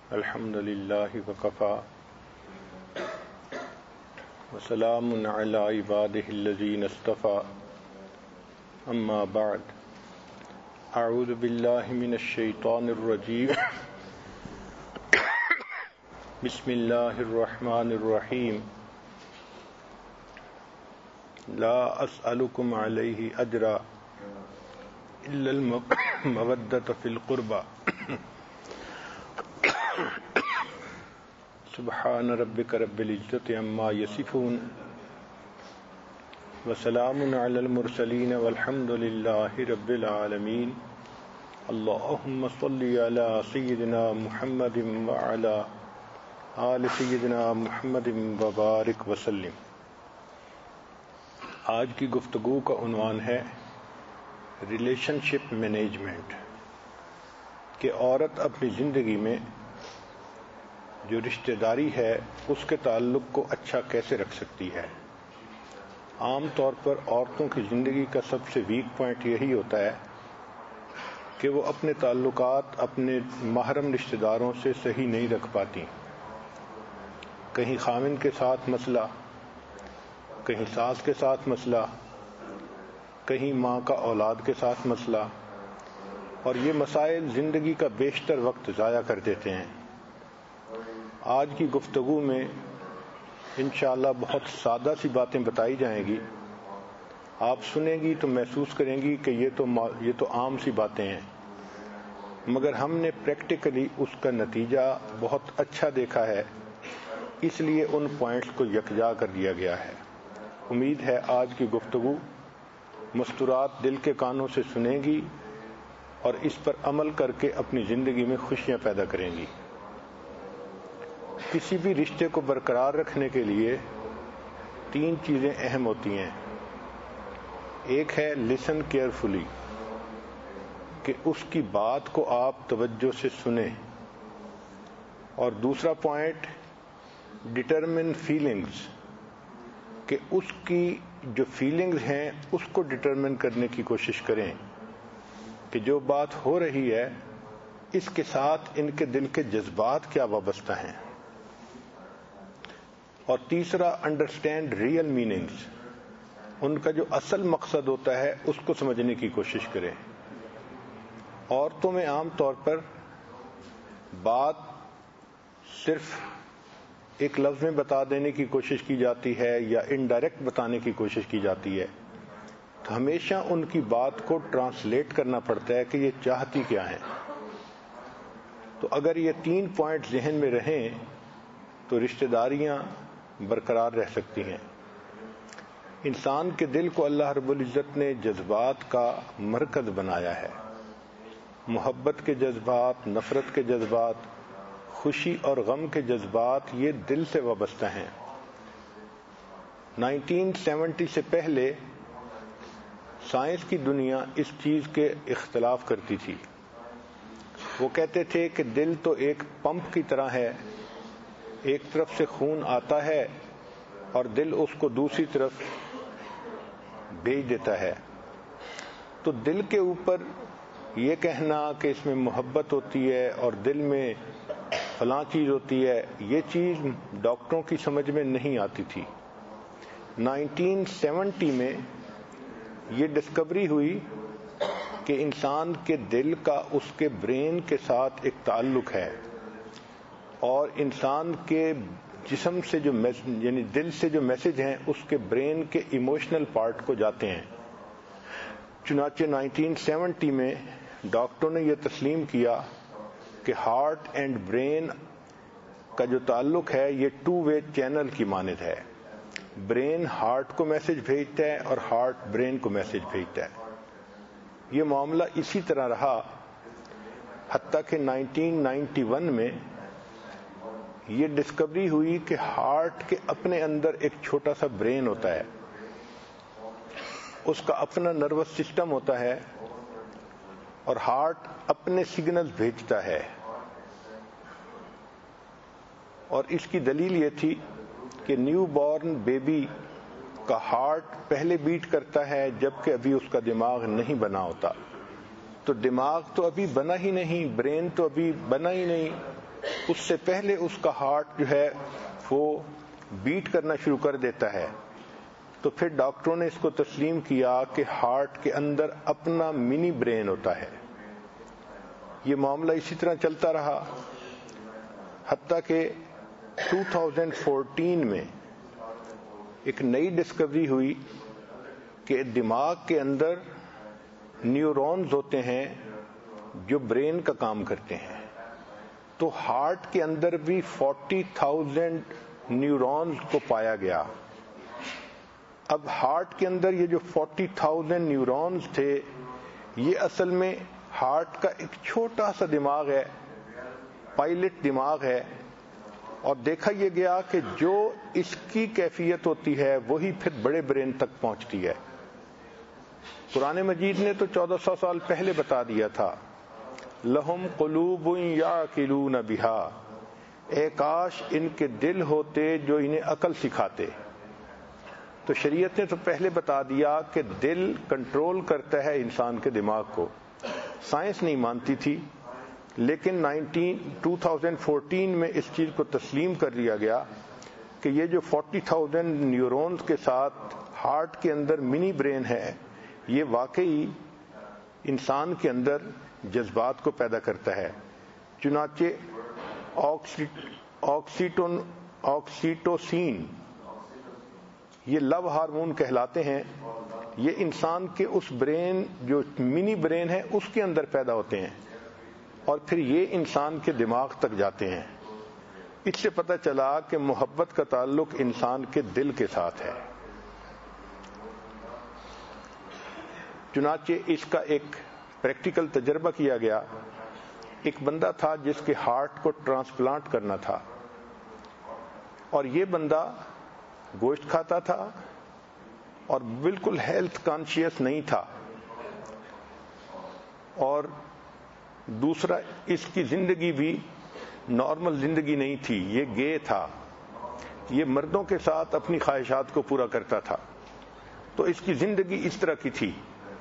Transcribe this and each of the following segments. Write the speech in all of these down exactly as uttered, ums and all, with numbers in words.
الحمد للہ وکفى وسلام علی عبادہ الذین اصطفى اما بعد اعوذ باللہ من الشیطان الرجیم بسم اللہ الرحمن الرحیم لا اسألکم علیہ اجرا الا المودۃ فی القربى سبحان ربک رب العزۃ عما یصفون وسلام علی المرسلین والحمد للہ رب العالمین اللہم صل علی سیدنا محمد وعلی آل سیدنا محمد وبارک وسلم۔ آج کی گفتگو کا عنوان ہے ریلیشن شپ مینجمنٹ، کہ عورت اپنی زندگی میں جو رشتہ داری ہے اس کے تعلق کو اچھا کیسے رکھ سکتی ہے۔ عام طور پر عورتوں کی زندگی کا سب سے ویک پوائنٹ یہی ہوتا ہے کہ وہ اپنے تعلقات اپنے محرم رشتہ داروں سے صحیح نہیں رکھ پاتی۔ کہیں خاوند کے ساتھ مسئلہ، کہیں ساس کے ساتھ مسئلہ، کہیں ماں کا اولاد کے ساتھ مسئلہ، اور یہ مسائل زندگی کا بیشتر وقت ضائع کر دیتے ہیں۔ آج کی گفتگو میں انشاءاللہ بہت سادہ سی باتیں بتائی جائیں گی، آپ سنیں گی تو محسوس کریں گی کہ یہ تو یہ تو عام سی باتیں ہیں، مگر ہم نے پریکٹیکلی اس کا نتیجہ بہت اچھا دیکھا ہے، اس لیے ان پوائنٹس کو یکجا کر دیا گیا ہے۔ امید ہے آج کی گفتگو مستورات دل کے کانوں سے سنیں گی اور اس پر عمل کر کے اپنی زندگی میں خوشیاں پیدا کریں گی۔ کسی بھی رشتے کو برقرار رکھنے کے لیے تین چیزیں اہم ہوتی ہیں۔ ایک ہے لسن کیئرفلی، کہ اس کی بات کو آپ توجہ سے سنیں، اور دوسرا پوائنٹ ڈٹرمن فیلنگز، کہ اس کی جو فیلنگز ہیں اس کو ڈٹرمن کرنے کی کوشش کریں کہ جو بات ہو رہی ہے اس کے ساتھ ان کے دل کے جذبات کیا وابستہ ہیں، اور تیسرا انڈرسٹینڈ ریئل میننگز، ان کا جو اصل مقصد ہوتا ہے اس کو سمجھنے کی کوشش کریں۔ عورتوں میں عام طور پر بات صرف ایک لفظ میں بتا دینے کی کوشش کی جاتی ہے یا انڈائریکٹ بتانے کی کوشش کی جاتی ہے، تو ہمیشہ ان کی بات کو ٹرانسلیٹ کرنا پڑتا ہے کہ یہ چاہتی کیا ہیں۔ تو اگر یہ تین پوائنٹ ذہن میں رہیں تو رشتہ داریاں برقرار رہ سکتی ہیں۔ انسان کے دل کو اللہ رب العزت نے جذبات کا مرکز بنایا ہے۔ محبت کے جذبات، نفرت کے جذبات، خوشی اور غم کے جذبات یہ دل سے وابستہ ہیں۔ نائنٹین سیونٹی سے پہلے سائنس کی دنیا اس چیز کے اختلاف کرتی تھی۔ وہ کہتے تھے کہ دل تو ایک پمپ کی طرح ہے، ایک طرف سے خون آتا ہے اور دل اس کو دوسری طرف بھیج دیتا ہے۔ تو دل کے اوپر یہ کہنا کہ اس میں محبت ہوتی ہے اور دل میں فلاں چیز ہوتی ہے، یہ چیز ڈاکٹروں کی سمجھ میں نہیں آتی تھی۔ نائنٹین سیونٹی میں یہ ڈسکوری ہوئی کہ انسان کے دل کا اس کے برین کے ساتھ ایک تعلق ہے، اور انسان کے جسم سے جو یعنی دل سے جو میسج ہیں اس کے برین کے ایموشنل پارٹ کو جاتے ہیں۔ چنانچہ نائنٹین سیونٹی میں ڈاکٹروں نے یہ تسلیم کیا کہ ہارٹ اینڈ برین کا جو تعلق ہے یہ ٹو وے چینل کی مانند ہے۔ برین ہارٹ کو میسج بھیجتا ہے اور ہارٹ برین کو میسج بھیجتا ہے۔ یہ معاملہ اسی طرح رہا حتیٰ کہ نائنٹین نائنٹی ون میں یہ ڈسکوری ہوئی کہ ہارٹ کے اپنے اندر ایک چھوٹا سا برین ہوتا ہے، اس کا اپنا نروس سسٹم ہوتا ہے، اور ہارٹ اپنے سگنل بھیجتا ہے۔ اور اس کی دلیل یہ تھی کہ نیو بورن بیبی کا ہارٹ پہلے بیٹ کرتا ہے جبکہ ابھی اس کا دماغ نہیں بنا ہوتا۔ تو دماغ تو ابھی بنا ہی نہیں، برین تو ابھی بنا ہی نہیں، اس سے پہلے اس کا ہارٹ جو ہے وہ بیٹ کرنا شروع کر دیتا ہے، تو پھر ڈاکٹروں نے اس کو تسلیم کیا کہ ہارٹ کے اندر اپنا منی برین ہوتا ہے۔ یہ معاملہ اسی طرح چلتا رہا حتیٰ کہ دو ہزار چودہ میں ایک نئی ڈسکوری ہوئی کہ دماغ کے اندر نیورونز ہوتے ہیں جو برین کا کام کرتے ہیں، تو ہارٹ کے اندر بھی فورٹی تھاؤزینڈ نیورونز کو پایا گیا۔ اب ہارٹ کے اندر یہ جو فورٹی تھاؤزینڈ نیورونز تھے، یہ اصل میں ہارٹ کا ایک چھوٹا سا دماغ ہے، پائلٹ دماغ ہے، اور دیکھا یہ گیا کہ جو اس کی کیفیت ہوتی ہے وہی پھر بڑے برین تک پہنچتی ہے۔ قرآن مجید نے تو چودہ سو سال پہلے بتا دیا تھا، لہم قلوب یعقلون بہا، اے کاش ان کے دل ہوتے جو انہیں عقل سکھاتے۔ تو شریعت نے تو پہلے بتا دیا کہ دل کنٹرول کرتا ہے انسان کے دماغ کو، سائنس نہیں مانتی تھی، لیکن دو ہزار چودہ میں اس چیز کو تسلیم کر لیا گیا کہ یہ جو فورٹی تھاؤزینڈ نیورونز کے ساتھ ہارٹ کے اندر منی برین ہے، یہ واقعی انسان کے اندر جذبات کو پیدا کرتا ہے۔ چنانچہ آکسیٹون آکسیٹوسین یہ لو ہارمون کہلاتے ہیں، یہ انسان کے اس برین جو منی برین ہے اس کے اندر پیدا ہوتے ہیں اور پھر یہ انسان کے دماغ تک جاتے ہیں۔ اس سے پتہ چلا کہ محبت کا تعلق انسان کے دل کے ساتھ ہے۔ چنانچہ اس کا ایک پریکٹیکل تجربہ کیا گیا۔ ایک بندہ تھا جس کے ہارٹ کو ٹرانسپلانٹ کرنا تھا، اور یہ بندہ گوشت کھاتا تھا اور بالکل ہیلتھ کانشیس نہیں تھا، اور دوسرا اس کی زندگی بھی نارمل زندگی نہیں تھی، یہ گے تھا، یہ مردوں کے ساتھ اپنی خواہشات کو پورا کرتا تھا، تو اس کی زندگی اس طرح کی تھی۔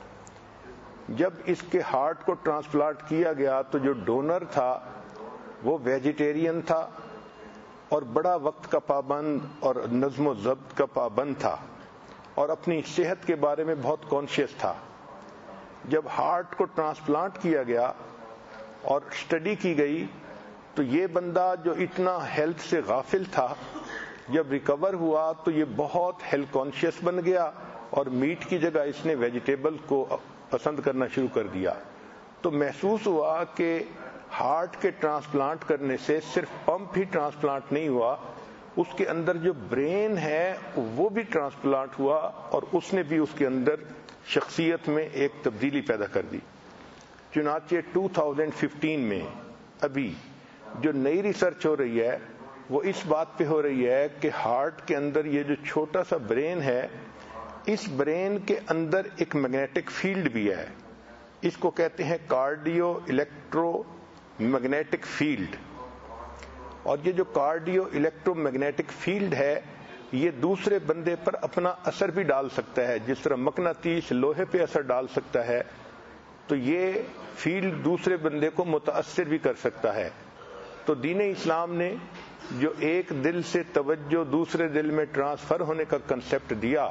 جب اس کے ہارٹ کو ٹرانسپلانٹ کیا گیا تو جو ڈونر تھا وہ ویجیٹیرین تھا اور بڑا وقت کا پابند اور نظم و ضبط کا پابند تھا، اور اپنی صحت کے بارے میں بہت کانشیس تھا۔ جب ہارٹ کو ٹرانسپلانٹ کیا گیا اور اسٹڈی کی گئی تو یہ بندہ جو اتنا ہیلتھ سے غافل تھا، جب ریکور ہوا تو یہ بہت ہیلتھ کانشیس بن گیا اور میٹ کی جگہ اس نے ویجیٹیبل کو پسند کرنا شروع کر دیا۔ تو محسوس ہوا کہ ہارٹ کے ٹرانسپلانٹ کرنے سے صرف پمپ ہی ٹرانسپلانٹ نہیں ہوا، اس کے اندر جو برین ہے وہ بھی ٹرانسپلانٹ ہوا، اور اس نے بھی اس کے اندر شخصیت میں ایک تبدیلی پیدا کر دی۔ چنانچہ دو ہزار پندرہ میں ابھی جو نئی ریسرچ ہو رہی ہے وہ اس بات پہ ہو رہی ہے کہ ہارٹ کے اندر یہ جو چھوٹا سا برین ہے، اس برین کے اندر ایک میگنیٹک فیلڈ بھی ہے، اس کو کہتے ہیں کارڈیو الیکٹرو میگنیٹک فیلڈ، اور یہ جو کارڈیو الیکٹرو میگنیٹک فیلڈ ہے یہ دوسرے بندے پر اپنا اثر بھی ڈال سکتا ہے، جس طرح مقناطیس لوہے پہ اثر ڈال سکتا ہے، تو یہ فیلڈ دوسرے بندے کو متاثر بھی کر سکتا ہے۔ تو دین اسلام نے جو ایک دل سے توجہ دوسرے دل میں ٹرانسفر ہونے کا کنسپٹ دیا،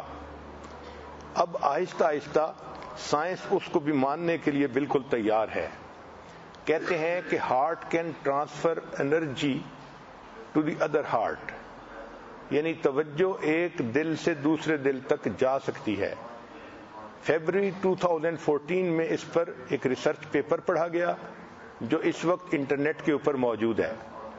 اب آہستہ آہستہ سائنس اس کو بھی ماننے کے لیے بالکل تیار ہے۔ کہتے ہیں کہ heart can transfer energy to the other heart, یعنی توجہ ایک دل سے دوسرے دل تک جا سکتی ہے۔ فیبروری دو ہزار چودہ میں اس پر ایک ریسرچ پیپر پڑھا گیا جو اس وقت انٹرنیٹ کے اوپر موجود ہے۔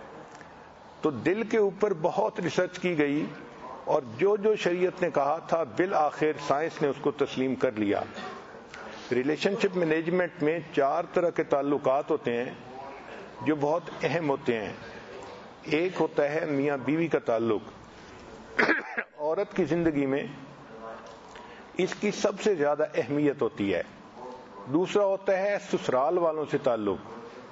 تو دل کے اوپر بہت ریسرچ کی گئی، اور جو جو شریعت نے کہا تھا بالآخر سائنس نے اس کو تسلیم کر لیا۔ ریلیشن شپ مینجمنٹ میں چار طرح کے تعلقات ہوتے ہیں جو بہت اہم ہوتے ہیں۔ ایک ہوتا ہے میاں بیوی کا تعلق، عورت کی زندگی میں اس کی سب سے زیادہ اہمیت ہوتی ہے۔ دوسرا ہوتا ہے سسرال والوں سے تعلق،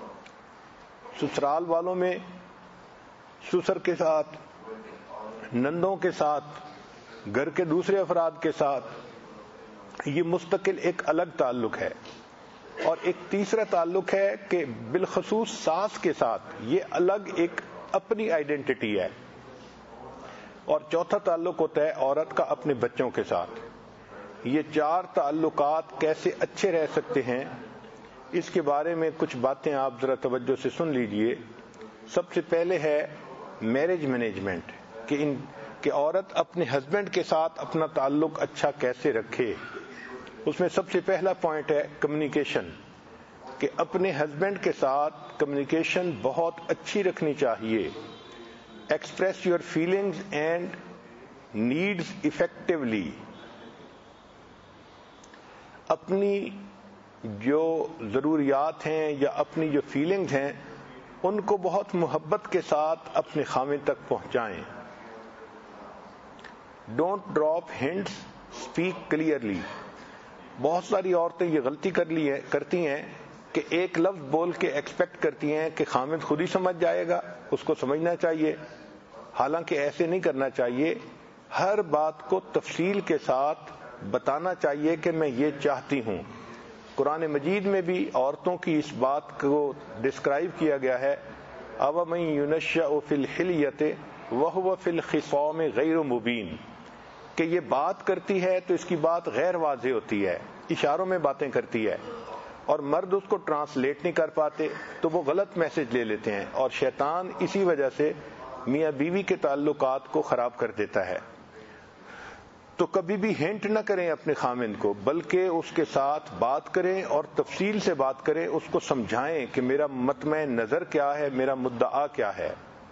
سسرال والوں میں سسر کے ساتھ، نندوں کے ساتھ، گھر کے دوسرے افراد کے ساتھ، یہ مستقل ایک الگ تعلق ہے۔ اور ایک تیسرا تعلق ہے کہ بالخصوص ساس کے ساتھ یہ الگ ایک اپنی آئیڈینٹی ہے، اور چوتھا تعلق ہوتا ہے عورت کا اپنے بچوں کے ساتھ۔ یہ چار تعلقات کیسے اچھے رہ سکتے ہیں، اس کے بارے میں کچھ باتیں آپ ذرا توجہ سے سن لیجئے۔ سب سے پہلے ہے میرج مینجمنٹ، کہ ان کہ عورت اپنے ہسبینڈ کے ساتھ اپنا تعلق اچھا کیسے رکھے۔ اس میں سب سے پہلا پوائنٹ ہے کمیونیکیشن، کہ اپنے ہسبینڈ کے ساتھ کمیونیکیشن بہت اچھی رکھنی چاہیے۔ Express your feelings and needs effectively, اپنی جو ضروریات ہیں یا اپنی جو فیلنگز ہیں ان کو بہت محبت کے ساتھ اپنے خاوند تک پہنچائیں۔ Don't drop hints, speak clearly. بہت ساری عورتیں یہ غلطی کر لی ہے کرتی ہیں کہ ایک لفظ بول کے ایکسپیکٹ کرتی ہیں کہ خاوند خود ہی سمجھ جائے گا، اس کو سمجھنا چاہیے، حالانکہ ایسے نہیں کرنا چاہیے۔ ہر بات کو تفصیل کے ساتھ بتانا چاہیے کہ میں یہ چاہتی ہوں۔ قرآن مجید میں بھی عورتوں کی اس بات کو ڈسکرائب کیا گیا ہے، أَوَمَن يُنَشَّأُ فِي الْحِلْيَةِ وَهُوَ فِي الْخِصَامِ غَيْرُ مُبِينٍ، کہ یہ بات کرتی ہے تو اس کی بات غیر واضح ہوتی ہے، اشاروں میں باتیں کرتی ہے، اور مرد اس کو ٹرانسلیٹ نہیں کر پاتے تو وہ غلط میسج لے لیتے ہیں، اور شیطان اسی وجہ سے میاں بیوی کے تعلقات کو خراب کر دیتا ہے۔ تو کبھی بھی ہنٹ نہ کریں اپنے خاوند کو، بلکہ اس کے ساتھ بات کریں اور تفصیل سے بات کریں، اس کو سمجھائیں کہ میرا مطمع نظر کیا ہے، میرا مدعا کیا ہے۔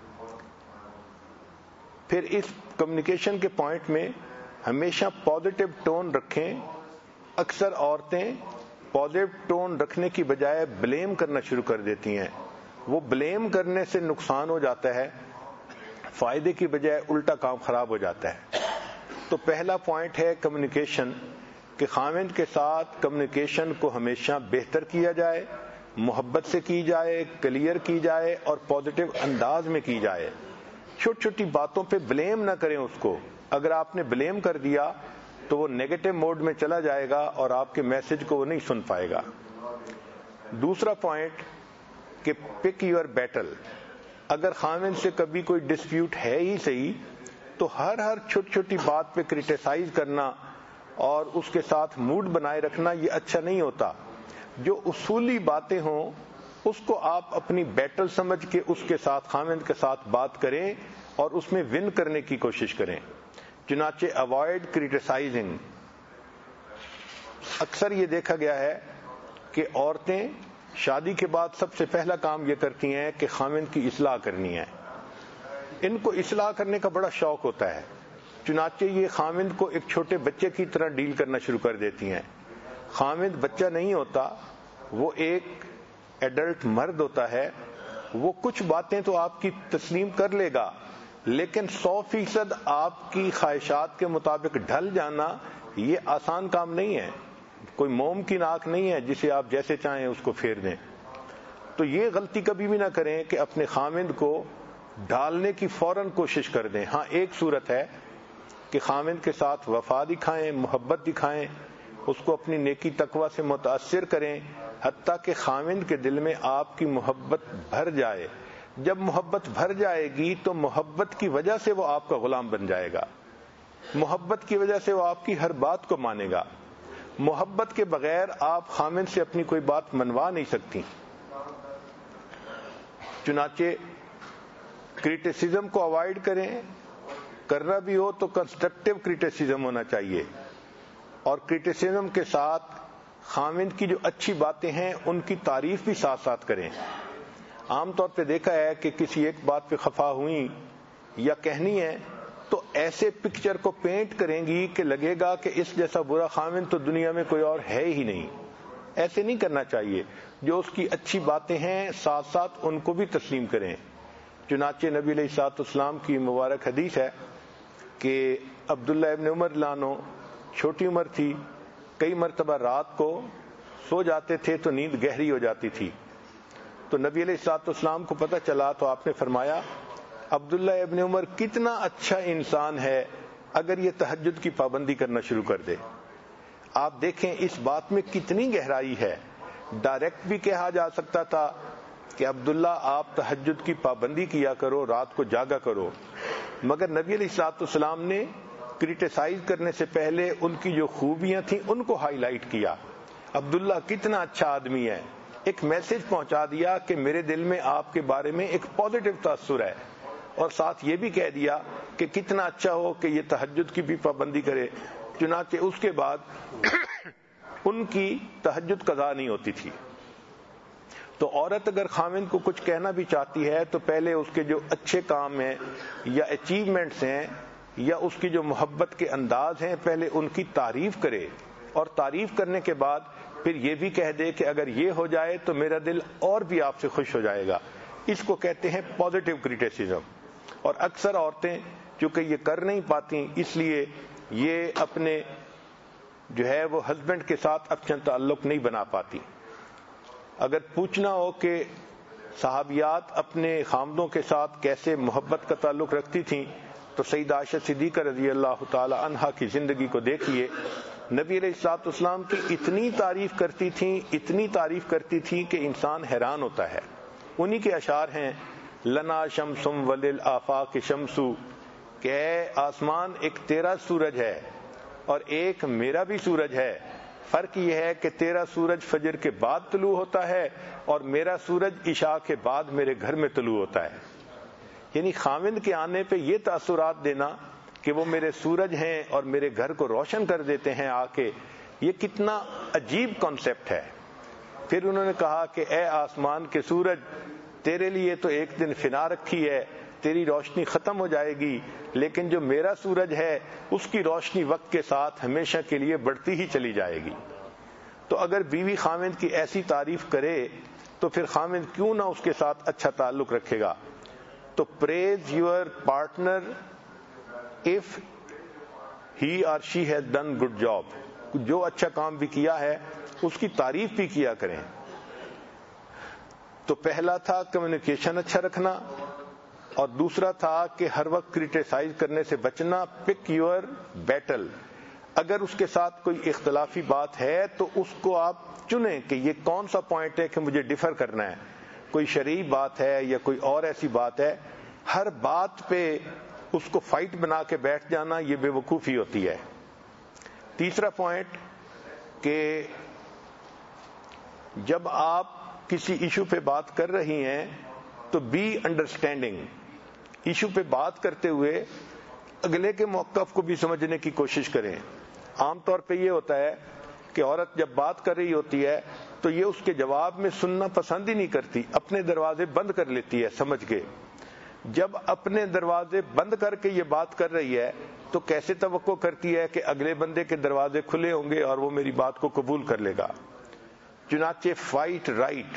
پھر اس کمیونیکیشن کے پوائنٹ میں ہمیشہ پازیٹیو ٹون رکھیں۔ اکثر عورتیں پازیٹیو ٹون رکھنے کی بجائے بلیم کرنا شروع کر دیتی ہیں، وہ بلیم کرنے سے نقصان ہو جاتا ہے، فائدے کی بجائے الٹا کام خراب ہو جاتا ہے۔ تو پہلا پوائنٹ ہے کمیونیکیشن، کہ خاوند کے ساتھ کمیونیکیشن کو ہمیشہ بہتر کیا جائے، محبت سے کی جائے، کلیئر کی جائے اور پازیٹیو انداز میں کی جائے۔ چھوٹی چھوٹی باتوں پہ بلیم نہ کریں اس کو، اگر آپ نے بلیم کر دیا تو وہ نیگیٹو موڈ میں چلا جائے گا اور آپ کے میسج کو وہ نہیں سن پائے گا۔ دوسرا پوائنٹ کہ پک یور بیٹل، اگر خاوند سے کبھی کوئی ڈسپیوٹ ہے ہی صحیح تو ہر ہر چھوٹی چھوٹی بات پہ کرٹیسائز کرنا اور اس کے ساتھ موڈ بنائے رکھنا یہ اچھا نہیں ہوتا۔ جو اصولی باتیں ہوں اس کو آپ اپنی بیٹل سمجھ کے اس کے ساتھ خاوند کے ساتھ بات کریں اور اس میں ون کرنے کی کوشش کریں۔ چنانچہ اوائڈ کرٹیسائزنگ۔ اکثر یہ دیکھا گیا ہے کہ عورتیں شادی کے بعد سب سے پہلا کام یہ کرتی ہیں کہ خاوند کی اصلاح کرنی ہے، ان کو اصلاح کرنے کا بڑا شوق ہوتا ہے، چنانچہ یہ خاوند کو ایک چھوٹے بچے کی طرح ڈیل کرنا شروع کر دیتی ہیں۔ خاوند بچہ نہیں ہوتا، وہ ایک ایڈلٹ مرد ہوتا ہے، وہ کچھ باتیں تو آپ کی تسلیم کر لے گا، لیکن سو فیصد آپ کی خواہشات کے مطابق ڈھل جانا یہ آسان کام نہیں ہے، کوئی موم کی ناک نہیں ہے جسے آپ جیسے چاہیں اس کو پھیر دیں۔ تو یہ غلطی کبھی بھی نہ کریں کہ اپنے خاوند کو ڈالنے کی فوراً کوشش کر دیں۔ ہاں ایک صورت ہے کہ خاوند کے ساتھ وفا دکھائیں، محبت دکھائیں، اس کو اپنی نیکی تقوی سے متاثر کریں، حتیٰ کہ خاوند کے دل میں آپ کی محبت بھر جائے۔ جب محبت بھر جائے گی تو محبت کی وجہ سے وہ آپ کا غلام بن جائے گا، محبت کی وجہ سے وہ آپ کی ہر بات کو مانے گا۔ محبت کے بغیر آپ خاوند سے اپنی کوئی بات منوا نہیں سکتی۔ چنانچہ کرٹیسزم کو اوائڈ کریں، کرنا بھی ہو تو کنسٹرکٹیو کرٹیسزم ہونا چاہیے، اور کرٹیسزم کے ساتھ خاوند کی جو اچھی باتیں ہیں ان کی تعریف بھی ساتھ ساتھ کریں۔ عام طور پہ دیکھا ہے کہ کسی ایک بات پہ خفا ہوئی یا کہنی ہے تو ایسے پکچر کو پینٹ کریں گی کہ لگے گا کہ اس جیسا برا خاوند تو دنیا میں کوئی اور ہے ہی نہیں۔ ایسے نہیں کرنا چاہیے، جو اس کی اچھی باتیں ہیں ساتھ ساتھ ان کو بھی تسلیم کریں۔ چنانچہ نبی علیہ الصلوۃ والسلام کی مبارک حدیث ہے کہ عبداللہ ابن عمر لانو چھوٹی عمر تھی، کئی مرتبہ رات کو سو جاتے تھے تو نیند گہری ہو جاتی تھی، تو نبی علیہ الصلوۃ والسلام کو پتہ چلا تو آپ نے فرمایا عبداللہ ابن عمر کتنا اچھا انسان ہے اگر یہ تہجد کی پابندی کرنا شروع کر دے۔ آپ دیکھیں اس بات میں کتنی گہرائی ہے ڈائریکٹ بھی کہا جا سکتا تھا کہ عبداللہ آپ تہجد کی پابندی کیا کرو، رات کو جاگا کرو، مگر نبی علیہ الصلوۃ والسلام نے کرٹیسائز کرنے سے پہلے ان کی جو خوبیاں تھیں ان کو ہائی لائٹ کیا. عبداللہ کتنا اچھا آدمی ہے، ایک میسج پہنچا دیا کہ میرے دل میں آپ کے بارے میں ایک پازیٹو تاثر ہے، اور ساتھ یہ بھی کہہ دیا کہ کتنا اچھا ہو کہ یہ تہجد کی بھی پابندی کرے. چنانچہ اس کے بعد ان کی تہجد قضا نہیں ہوتی تھی. تو عورت اگر خاوند کو کچھ کہنا بھی چاہتی ہے تو پہلے اس کے جو اچھے کام ہیں یا اچیومنٹس ہیں یا اس کی جو محبت کے انداز ہیں پہلے ان کی تعریف کرے، اور تعریف کرنے کے بعد پھر یہ بھی کہہ دے کہ اگر یہ ہو جائے تو میرا دل اور بھی آپ سے خوش ہو جائے گا. اس کو کہتے ہیں پازیٹیو کرٹیسزم. اور اکثر عورتیں چونکہ یہ کر نہیں پاتی اس لیے یہ اپنے جو ہے وہ ہسبینڈ کے ساتھ اچھا تعلق نہیں بنا پاتی. اگر پوچھنا ہو کہ صحابیات اپنے خامدوں کے ساتھ کیسے محبت کا تعلق رکھتی تھیں تو سیدہ عائشہ صدیقہ رضی اللہ تعالی عنہا کی زندگی کو دیکھیے. نبی علیہ الصلوۃ والسلام کی اتنی تعریف کرتی تھیں اتنی تعریف کرتی تھیں کہ انسان حیران ہوتا ہے. انہی کے اشعار ہیں لنا شمسم وللآفاق شمسو، کہ اے آسمان ایک تیرا سورج ہے اور ایک میرا بھی سورج ہے، فرق یہ ہے کہ تیرا سورج فجر کے بعد طلوع ہوتا ہے اور میرا سورج عشاء کے بعد میرے گھر میں طلوع ہوتا ہے. یعنی خاوند کے آنے پہ یہ تاثرات دینا کہ وہ میرے سورج ہیں اور میرے گھر کو روشن کر دیتے ہیں آ کے، یہ کتنا عجیب کانسیپٹ ہے. پھر انہوں نے کہا کہ اے آسمان کے سورج، تیرے لیے تو ایک دن فنا رکھی ہے، تیری روشنی ختم ہو جائے گی، لیکن جو میرا سورج ہے اس کی روشنی وقت کے ساتھ ہمیشہ کے لیے بڑھتی ہی چلی جائے گی. تو اگر بیوی خاوند کی ایسی تعریف کرے تو پھر خاوند کیوں نہ اس کے ساتھ اچھا تعلق رکھے گا. تو praise your partner if he or she has done good job، جو اچھا کام بھی کیا ہے اس کی تعریف بھی کیا کریں. تو پہلا تھا کمیونیکیشن اچھا رکھنا، اور دوسرا تھا کہ ہر وقت کرٹیسائز کرنے سے بچنا. Pick your battle. اگر اس کے ساتھ کوئی اختلافی بات ہے تو اس کو آپ چنیں کہ یہ کون سا پوائنٹ ہے کہ مجھے ڈیفر کرنا ہے، کوئی شرعی بات ہے یا کوئی اور ایسی بات ہے. ہر بات پہ اس کو فائٹ بنا کے بیٹھ جانا یہ بے وقوفی ہوتی ہے. تیسرا پوائنٹ کہ جب آپ کسی ایشو پہ بات کر رہی ہیں تو بی انڈرسٹینڈنگ. ایشو پہ بات کرتے ہوئے اگلے کے موقف کو بھی سمجھنے کی کوشش کریں. عام طور پہ یہ ہوتا ہے کہ عورت جب بات کر رہی ہوتی ہے تو یہ اس کے جواب میں سننا پسند ہی نہیں کرتی، اپنے دروازے بند کر لیتی ہے سمجھ کے. جب اپنے دروازے بند کر کے یہ بات کر رہی ہے تو کیسے توقع کرتی ہے کہ اگلے بندے کے دروازے کھلے ہوں گے اور وہ میری بات کو قبول کر لے گا. چنانچہ fight right,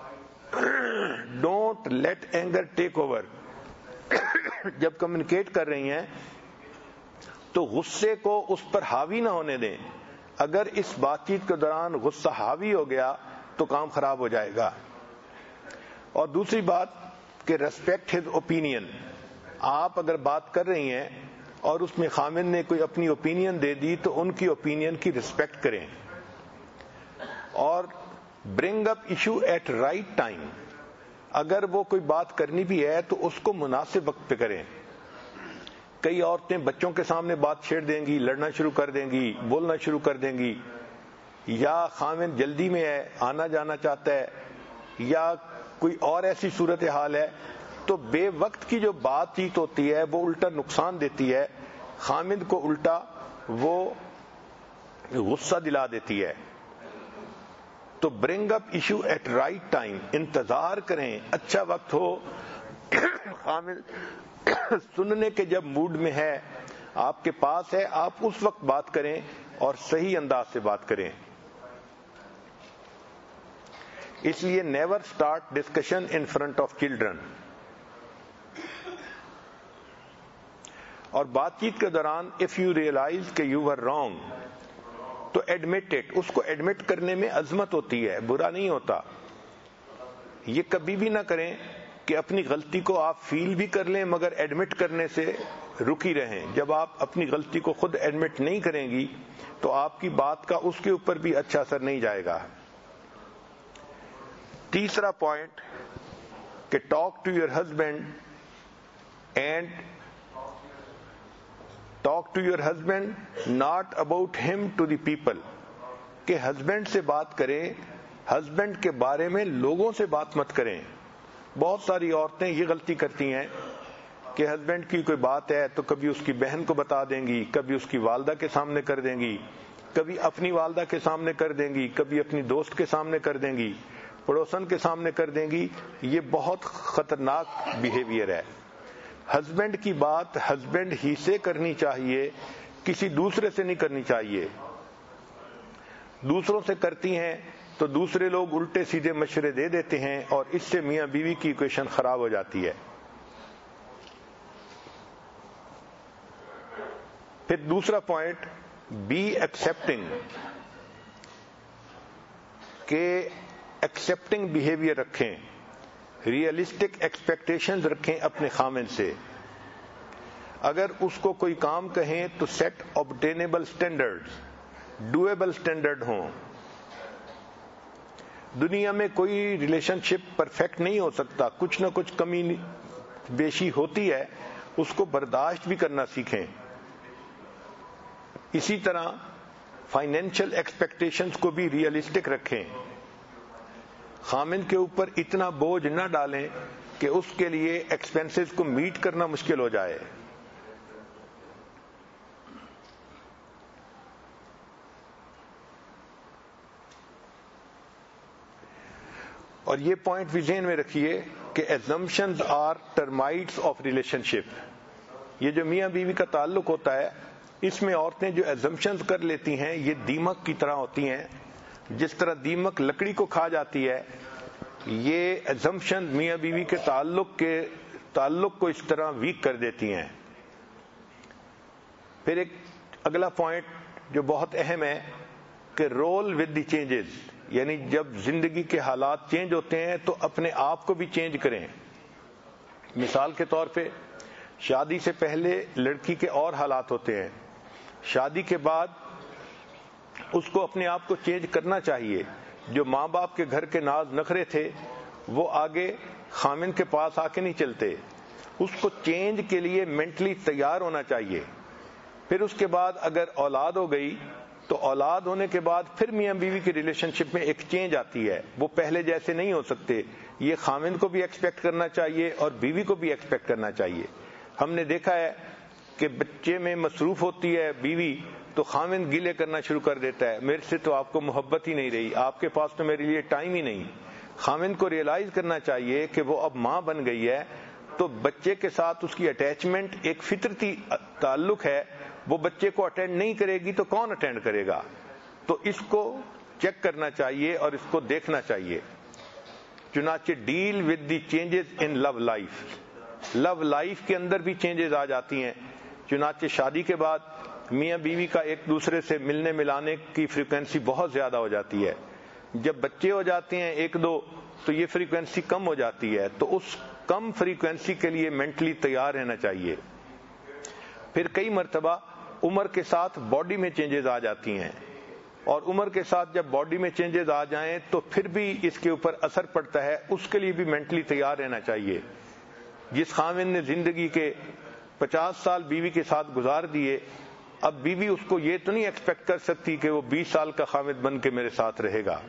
don't let anger take over. جب کمیونیکیٹ کر رہی ہیں تو غصے کو اس پر حاوی نہ ہونے دیں. اگر اس بات چیت کے دوران غصہ حاوی ہو گیا تو کام خراب ہو جائے گا. اور دوسری بات کہ ریسپیکٹ ہز اوپینین. آپ اگر بات کر رہی ہیں اور اس میں خامن نے کوئی اپنی اوپینین دے دی تو ان کی اوپینین کی ریسپیکٹ کریں. اور bring up issue at right time. اگر وہ کوئی بات کرنی بھی ہے تو اس کو مناسب وقت پہ کریں. کئی عورتیں بچوں کے سامنے بات چھیڑ دیں گی، لڑنا شروع کر دیں گی، بولنا شروع کر دیں گی، یا خامن جلدی میں ہے، آنا جانا چاہتا ہے، یا کوئی اور ایسی صورتحال ہے تو بے وقت کی جو بات چیت ہوتی ہے وہ الٹا نقصان دیتی ہے، خامد کو الٹا وہ غصہ دلا دیتی ہے. تو bring up issue at right time. انتظار کریں، اچھا وقت ہو، خامد سننے کے جب موڈ میں ہے، آپ کے پاس ہے، آپ اس وقت بات کریں اور صحیح انداز سے بات کریں. اس لیے never start discussion in front of children. اور بات چیت کے دوران اف یو ریئلائز کہ یو ور رانگ تو ایڈمٹ اٹ. اس کو ایڈمٹ کرنے میں عظمت ہوتی ہے، برا نہیں ہوتا. یہ کبھی بھی نہ کریں کہ اپنی غلطی کو آپ فیل بھی کر لیں مگر ایڈمٹ کرنے سے رکی رہیں. جب آپ اپنی غلطی کو خود ایڈمٹ نہیں کریں گی تو آپ کی بات کا اس کے اوپر بھی اچھا اثر نہیں جائے گا. تیسرا پوائنٹ کہ talk to your husband and talk to your husband not about him to the people, کہ ہسبینڈ سے بات کریں، ہسبینڈ کے بارے میں لوگوں سے بات مت کریں. بہت ساری عورتیں یہ غلطی کرتی ہیں کہ ہسبینڈ کی کوئی بات ہے تو کبھی اس کی بہن کو بتا دیں گی، کبھی اس کی والدہ کے سامنے کر دیں گی، کبھی اپنی والدہ کے سامنے کر دیں گی، کبھی اپنی دوست کے سامنے کر دیں گی، پڑوسن کے سامنے کر دیں گی. یہ بہت خطرناک بیہیویئر ہے. ہسبینڈ کی بات ہسبینڈ ہی سے کرنی چاہیے، کسی دوسرے سے نہیں کرنی چاہیے. دوسروں سے کرتی ہیں تو دوسرے لوگ الٹے سیدھے مشورے دے دیتے ہیں اور اس سے میاں بیوی کی ایکویشن خراب ہو جاتی ہے. پھر دوسرا پوائنٹ، بی ایکسپٹنگ، کہ ایکسپٹنگ بیہیویئر رکھیں، ریئلسٹک ایکسپیکٹیشنز رکھیں اپنے خامن سے. اگر اس کو کوئی کام کہیں تو set obtainable standards, doable standard ہوں. دنیا میں کوئی ریلیشن شپ پرفیکٹ نہیں ہو سکتا، کچھ نہ کچھ کمی بیشی ہوتی ہے، اس کو برداشت بھی کرنا سیکھیں. اسی طرح فائنینشیل ایکسپیکٹیشنز کو بھی ریئلسٹک رکھیں. خامن کے اوپر اتنا بوجھ نہ ڈالیں کہ اس کے لیے ایکسپینسز کو میٹ کرنا مشکل ہو جائے. اور یہ پوائنٹ بھی ذہن میں رکھیے کہ assumptions are termites of relationship. یہ جو میاں بیوی کا تعلق ہوتا ہے اس میں عورتیں جو assumptions کر لیتی ہیں یہ دیمک کی طرح ہوتی ہیں. جس طرح دیمک لکڑی کو کھا جاتی ہے، یہ assumptions میاں بیوی کے تعلق کے تعلق کو اس طرح ویک کر دیتی ہیں. پھر ایک اگلا پوائنٹ جو بہت اہم ہے کہ رول ود دی چینجز، یعنی جب زندگی کے حالات چینج ہوتے ہیں تو اپنے آپ کو بھی چینج کریں. مثال کے طور پہ شادی سے پہلے لڑکی کے اور حالات ہوتے ہیں، شادی کے بعد اس کو اپنے آپ کو چینج کرنا چاہیے. جو ماں باپ کے گھر کے ناز نخرے تھے وہ آگے خامن کے پاس آ کے نہیں چلتے، اس کو چینج کے لیے مینٹلی تیار ہونا چاہیے. پھر اس کے بعد اگر اولاد ہو گئی تو اولاد ہونے کے بعد پھر میاں بیوی کی ریلیشن شپ میں ایک چینج آتی ہے، وہ پہلے جیسے نہیں ہو سکتے. یہ خامن کو بھی ایکسپیکٹ کرنا چاہیے اور بیوی کو بھی ایکسپیکٹ کرنا چاہیے. ہم نے دیکھا ہے کہ بچے میں مصروف ہوتی ہے بیوی تو خامن گیلے کرنا شروع کر دیتا ہے، میرے سے تو آپ کو محبت ہی نہیں رہی، آپ کے پاس تو میرے لیے ٹائم ہی نہیں. خامن کو ریئلائز کرنا چاہیے کہ وہ اب ماں بن گئی ہے تو بچے کے ساتھ اس کی اٹیچمنٹ ایک فطرتی تعلق ہے، وہ بچے کو اٹینڈ نہیں کرے گی تو کون اٹینڈ کرے گا. تو اس کو چیک کرنا چاہیے اور اس کو دیکھنا چاہیے. چنانچہ deal with the changes in love life, love life کے اندر بھی چینجز آ جاتی ہیں. چنانچہ شادی کے بعد میاں بیوی کا ایک دوسرے سے ملنے ملانے کی فریکوینسی بہت زیادہ ہو جاتی ہے. جب بچے ہو جاتے ہیں ایک دو تو یہ فریکوینسی کم ہو جاتی ہے، تو اس کم فریکوینسی کے لیے مینٹلی تیار رہنا چاہیے. پھر کئی مرتبہ عمر کے ساتھ باڈی میں چینجز آ جاتی ہیں، اور عمر کے ساتھ جب باڈی میں چینجز آ جائیں تو پھر بھی اس کے اوپر اثر پڑتا ہے، اس کے لیے بھی مینٹلی تیار رہنا چاہیے. جس خامن نے زندگی کے پچاس سال بیوی کے ساتھ گزار دیے، اب بیوی اس کو یہ تو نہیں ایکسپیکٹ کر سکتی کہ وہ بیس سال کا خامد بن کے میرے ساتھ رہے گا.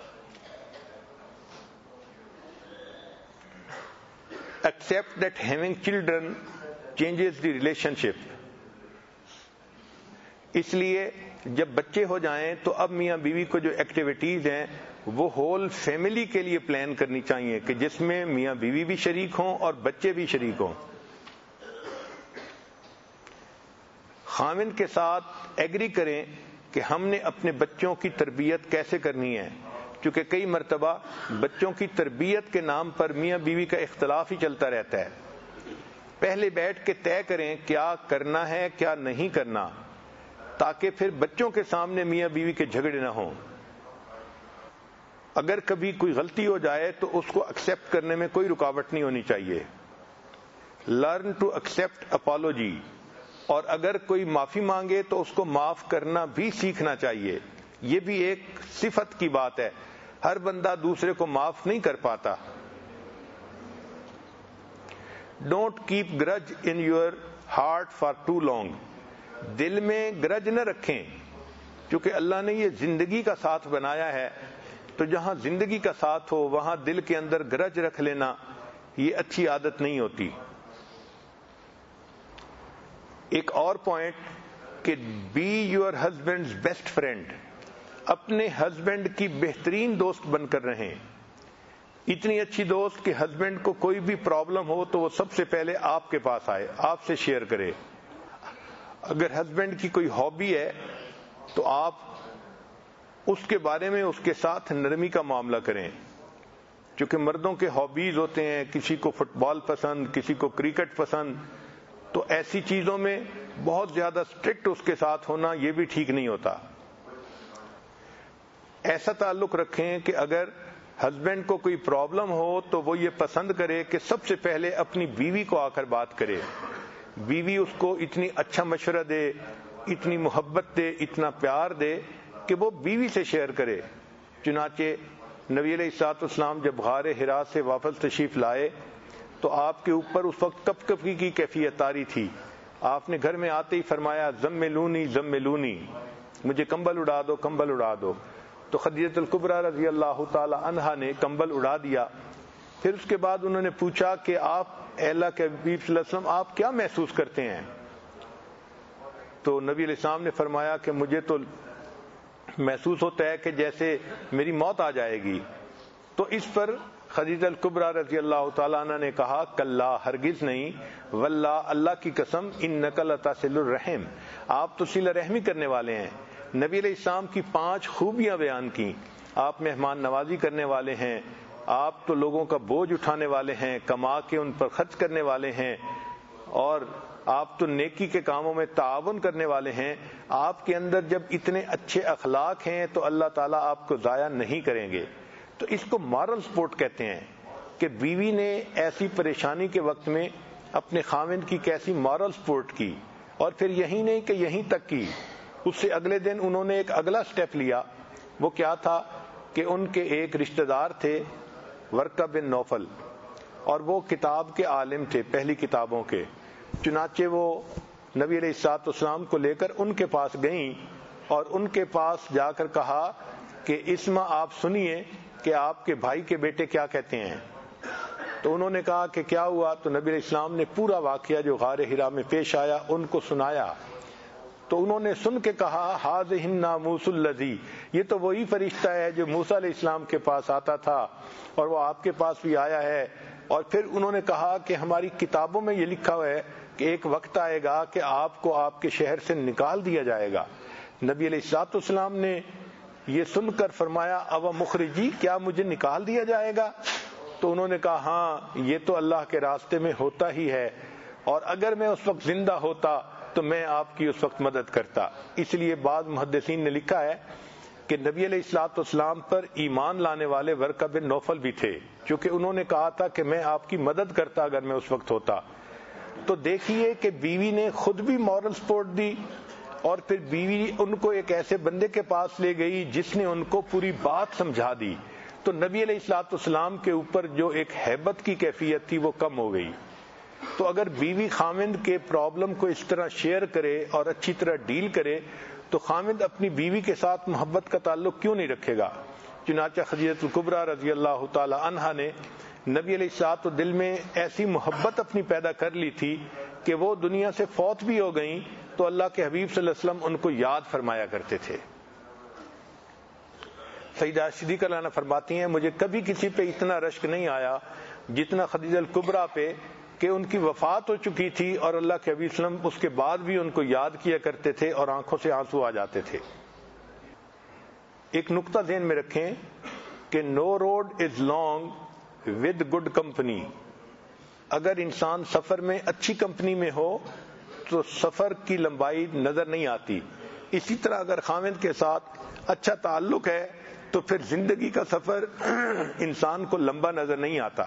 Accept that having children changes the relationship. اس لیے جب بچے ہو جائیں تو اب میاں بیوی کو جو ایکٹیویٹیز ہیں وہ ہول فیملی کے لیے پلان کرنی چاہیے کہ جس میں میاں بیوی بھی شریک ہوں اور بچے بھی شریک ہوں. خامن کے ساتھ ایگری کریں کہ ہم نے اپنے بچوں کی تربیت کیسے کرنی ہے، کیونکہ کئی مرتبہ بچوں کی تربیت کے نام پر میاں بیوی کا اختلاف ہی چلتا رہتا ہے. پہلے بیٹھ کے طے کریں کیا کرنا ہے کیا نہیں کرنا، تاکہ پھر بچوں کے سامنے میاں بیوی کے جھگڑے نہ ہوں. اگر کبھی کوئی غلطی ہو جائے تو اس کو ایکسپٹ کرنے میں کوئی رکاوٹ نہیں ہونی چاہیے. لرن ٹو ایکسپٹ اپالوجی، اور اگر کوئی معافی مانگے تو اس کو معاف کرنا بھی سیکھنا چاہیے. یہ بھی ایک صفت کی بات ہے. ہر بندہ دوسرے کو معاف نہیں کر پاتا. Don't keep grudge in your heart for too long. دل میں گرج نہ رکھیں، کیونکہ اللہ نے یہ زندگی کا ساتھ بنایا ہے، تو جہاں زندگی کا ساتھ ہو وہاں دل کے اندر گرج رکھ لینا یہ اچھی عادت نہیں ہوتی. ایک اور پوائنٹ کہ be your husband's best friend. اپنے ہسبینڈ کی بہترین دوست بن کر رہیں. اتنی اچھی دوست کہ ہسبینڈ کو کوئی بھی پرابلم ہو تو وہ سب سے پہلے آپ کے پاس آئے، آپ سے شیئر کرے. اگر ہسبینڈ کی کوئی ہابی ہے تو آپ اس کے بارے میں اس کے ساتھ نرمی کا معاملہ کریں، کیونکہ مردوں کے ہابیز ہوتے ہیں، کسی کو فٹ بال پسند، کسی کو کرکٹ پسند، تو ایسی چیزوں میں بہت زیادہ اسٹرکٹ اس کے ساتھ ہونا یہ بھی ٹھیک نہیں ہوتا. ایسا تعلق رکھیں کہ اگر ہسبینڈ کو کوئی پرابلم ہو تو وہ یہ پسند کرے کہ سب سے پہلے اپنی بیوی کو آ کر بات کرے. بیوی اس کو اتنی اچھا مشورہ دے، اتنی محبت دے، اتنا پیار دے کہ وہ بیوی سے شیئر کرے. چنانچہ نبی علیہ الصلوۃ والسلام جب غار حرا سے واپس تشریف لائے تو آپ کے اوپر اس وقت کپ کپی کی کیفیت طاری تھی. آپ نے گھر میں آتے ہی فرمایا زملونی زملونی، مجھے کمبل اڑا دو کمبل اڑا دو. تو خدیجہ الکبریٰ رضی اللہ تعالی عنہا نے کمبل اڑا دیا. پھر اس کے بعد انہوں نے پوچھا کہ آپ اے اللہ کے حبیب صلی اللہ علیہ وسلم آپ کیا محسوس کرتے ہیں؟ تو نبی علیہ السلام نے فرمایا کہ مجھے تو محسوس ہوتا ہے کہ جیسے میری موت آ جائے گی. تو اس پر خدیجہ الکبریٰ رضی اللہ تعالیٰ عنہ نے کہا کلا، ہرگز نہیں، واللہ اللہ کی قسم، انک لتصل الرحم، آپ تو صلہ رحمی کرنے والے ہیں. نبی علیہ السلام کی پانچ خوبیاں بیان کی. آپ مہمان نوازی کرنے والے ہیں، آپ تو لوگوں کا بوجھ اٹھانے والے ہیں، کما کے ان پر خرچ کرنے والے ہیں، اور آپ تو نیکی کے کاموں میں تعاون کرنے والے ہیں. آپ کے اندر جب اتنے اچھے اخلاق ہیں تو اللہ تعالیٰ آپ کو ضائع نہیں کریں گے. تو اس کو مارل سپورٹ کہتے ہیں کہ بیوی نے ایسی پریشانی کے وقت میں اپنے خاوند کی کیسی مارل سپورٹ کی. اور پھر یہی نہیں کہ یہیں تک کی، اس سے اگلے دن انہوں نے ایک اگلا سٹیپ لیا. وہ کیا تھا کہ ان کے ایک رشتہ دار تھے ورقہ بن نوفل، اور وہ کتاب کے عالم تھے، پہلی کتابوں کے. چنانچہ وہ نبی علیہ الصلوۃ والسلام کو لے کر ان کے پاس گئیں اور ان کے پاس جا کر کہا کہ اسما آپ سنیے کہ آپ کے بھائی کے بیٹے کیا کہتے ہیں. تو انہوں نے کہا کہ کیا ہوا؟ تو نبی علیہ السلام نے پورا واقعہ جو غار حرا میں پیش آیا ان کو سنایا. تو انہوں نے سن کے کہا ھذہ الناموس الذی، یہ تو وہی فرشتہ ہے جو موسیٰ علیہ السلام کے پاس آتا تھا اور وہ آپ کے پاس بھی آیا ہے. اور پھر انہوں نے کہا کہ ہماری کتابوں میں یہ لکھا ہوا ہے کہ ایک وقت آئے گا کہ آپ کو آپ کے شہر سے نکال دیا جائے گا. نبی علیہ الصلوۃ والسلام نے یہ سن کر فرمایا او مخرجی، کیا مجھے نکال دیا جائے گا؟ تو انہوں نے کہا ہاں، یہ تو اللہ کے راستے میں ہوتا ہی ہے، اور اگر میں اس وقت زندہ ہوتا تو میں آپ کی اس وقت مدد کرتا. اس لیے بعض محدثین نے لکھا ہے کہ نبی علیہ الصلوۃ والسلام پر ایمان لانے والے ورقہ بن نوفل بھی تھے، کیونکہ انہوں نے کہا تھا کہ میں آپ کی مدد کرتا اگر میں اس وقت ہوتا. تو دیکھیے کہ بیوی نے خود بھی مورل سپورٹ دی، اور پھر بیوی ان کو ایک ایسے بندے کے پاس لے گئی جس نے ان کو پوری بات سمجھا دی. تو نبی علیہ الصلوۃ والسلام کے اوپر جو ایک ہیبت کی کیفیت تھی وہ کم ہو گئی. تو اگر بیوی خاوند کے پرابلم کو اس طرح شیئر کرے اور اچھی طرح ڈیل کرے تو خاوند اپنی بیوی کے ساتھ محبت کا تعلق کیوں نہیں رکھے گا؟ چنانچہ خدیجہ الکبریٰ رضی اللہ تعالی عنہا نے نبی علیہ الصلوۃ والسلام دل میں ایسی محبت اپنی پیدا کر لی تھی کہ وہ دنیا سے فوت بھی ہو گئیں تو اللہ کے حبیب صلی اللہ علیہ وسلم ان کو یاد فرمایا کرتے تھے. سیدہ صدیقہ رضی اللہ عنہا فرماتی ہیں مجھے کبھی کسی پہ اتنا رشک نہیں آیا جتنا خدیجہ الکبریٰ پہ، کہ ان کی وفات ہو چکی تھی اور اللہ کے حبیب صلی اللہ علیہ وسلم اس کے بعد بھی ان کو یاد کیا کرتے تھے اور آنکھوں سے آنسو آ جاتے تھے. ایک نقطہ ذہن میں رکھیں کہ no road is long with good company. اگر انسان سفر میں اچھی کمپنی میں ہو تو سفر کی لمبائی نظر نہیں آتی. اسی طرح اگر خاوند کے ساتھ اچھا تعلق ہے تو پھر زندگی کا سفر انسان کو لمبا نظر نہیں آتا.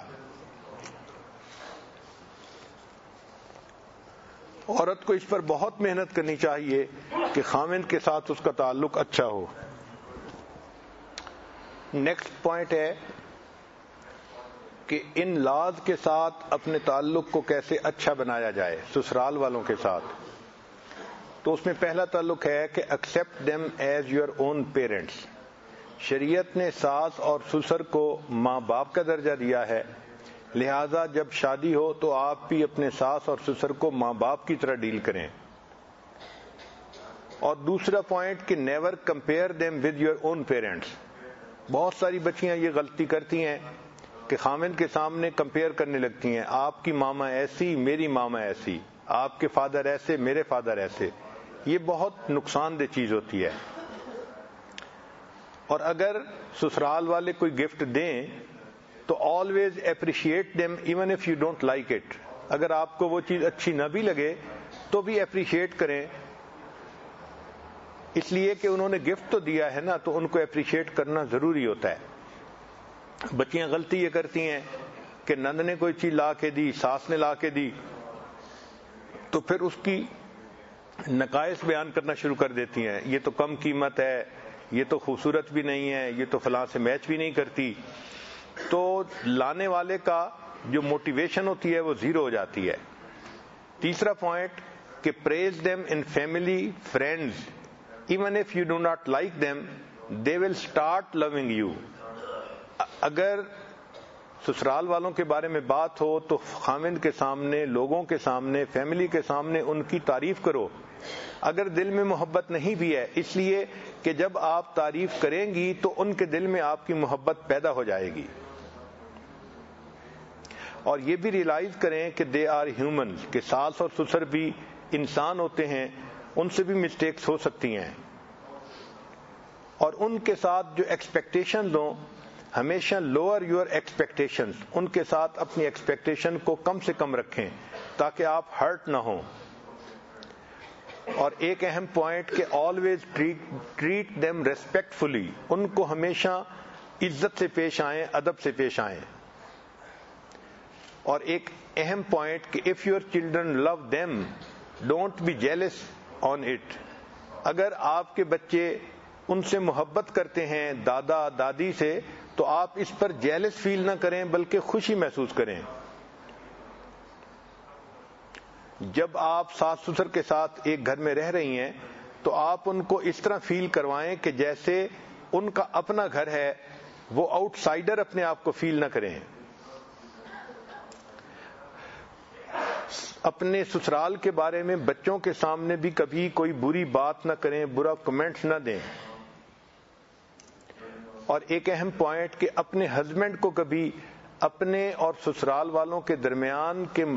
عورت کو اس پر بہت محنت کرنی چاہیے کہ خاوند کے ساتھ اس کا تعلق اچھا ہو. نیکسٹ پوائنٹ ہے کہ ان لاز کے ساتھ اپنے تعلق کو کیسے اچھا بنایا جائے سسرال والوں کے ساتھ. تو اس میں پہلا تعلق ہے کہ accept them as your own parents. شریعت نے ساس اور سسر کو ماں باپ کا درجہ دیا ہے، لہذا جب شادی ہو تو آپ بھی اپنے ساس اور سسر کو ماں باپ کی طرح ڈیل کریں. اور دوسرا پوائنٹ کہ never compare them with your own parents. بہت ساری بچیاں یہ غلطی کرتی ہیں کہ خامند کے سامنے کمپیئر کرنے لگتی ہیں، آپ کی ماما ایسی میری ماما ایسی، آپ کے فادر ایسے میرے فادر ایسے. یہ بہت نقصان دہ چیز ہوتی ہے. اور اگر سسرال والے کوئی گفٹ دیں تو always appreciate them even if you don't like it. اگر آپ کو وہ چیز اچھی نہ بھی لگے تو بھی اپریشیٹ کریں، اس لیے کہ انہوں نے گفٹ تو دیا ہے نا، تو ان کو اپریشیٹ کرنا ضروری ہوتا ہے. بچیاں غلطی یہ کرتی ہیں کہ نند نے کوئی چیز لا کے دی، ساس نے لا کے دی، تو پھر اس کی نقائص بیان کرنا شروع کر دیتی ہیں. یہ تو کم قیمت ہے، یہ تو خوبصورت بھی نہیں ہے، یہ تو فلاں سے میچ بھی نہیں کرتی. تو لانے والے کا جو موٹیویشن ہوتی ہے وہ زیرو ہو جاتی ہے. تیسرا پوائنٹ کہ praise them in family friends even if you do not like them they will start loving you. اگر سسرال والوں کے بارے میں بات ہو تو خامند کے سامنے، لوگوں کے سامنے، فیملی کے سامنے ان کی تعریف کرو، اگر دل میں محبت نہیں بھی ہے، اس لیے کہ جب آپ تعریف کریں گی تو ان کے دل میں آپ کی محبت پیدا ہو جائے گی. اور یہ بھی ریلائز کریں کہ دے آر ہیومن، کہ ساس اور سسر بھی انسان ہوتے ہیں، ان سے بھی مسٹیکس ہو سکتی ہیں. اور ان کے ساتھ جو ایکسپیکٹیشنز ہوں ہمیشہ لوور یور ایکسپیکٹیشنز، ان کے ساتھ اپنی ایکسپیکٹیشن کو کم سے کم رکھیں تاکہ آپ ہرٹ نہ ہوں. اور ایک اہم پوائنٹ کہ آلویز ٹریٹ دیم ریسپیکٹفلی، ان کو ہمیشہ عزت سے پیش آئیں، ادب سے پیش آئیں. اور ایک اہم پوائنٹ کہ if your children love them don't be jealous on it. اگر آپ کے بچے ان سے محبت کرتے ہیں دادا دادی سے تو آپ اس پر جیلس فیل نہ کریں بلکہ خوشی محسوس کریں. جب آپ ساس سسر کے ساتھ ایک گھر میں رہ رہی ہیں تو آپ ان کو اس طرح فیل کروائیں کہ جیسے ان کا اپنا گھر ہے، وہ آؤٹ سائڈر اپنے آپ کو فیل نہ کریں. اپنے سسرال کے بارے میں بچوں کے سامنے بھی کبھی کوئی بری بات نہ کریں، برا کمنٹس نہ دیں. اور ایک اہم پوائنٹ کہ اپنے ہسبینڈ کو کبھی اپنے اور سسرال والوں کے درمیان کے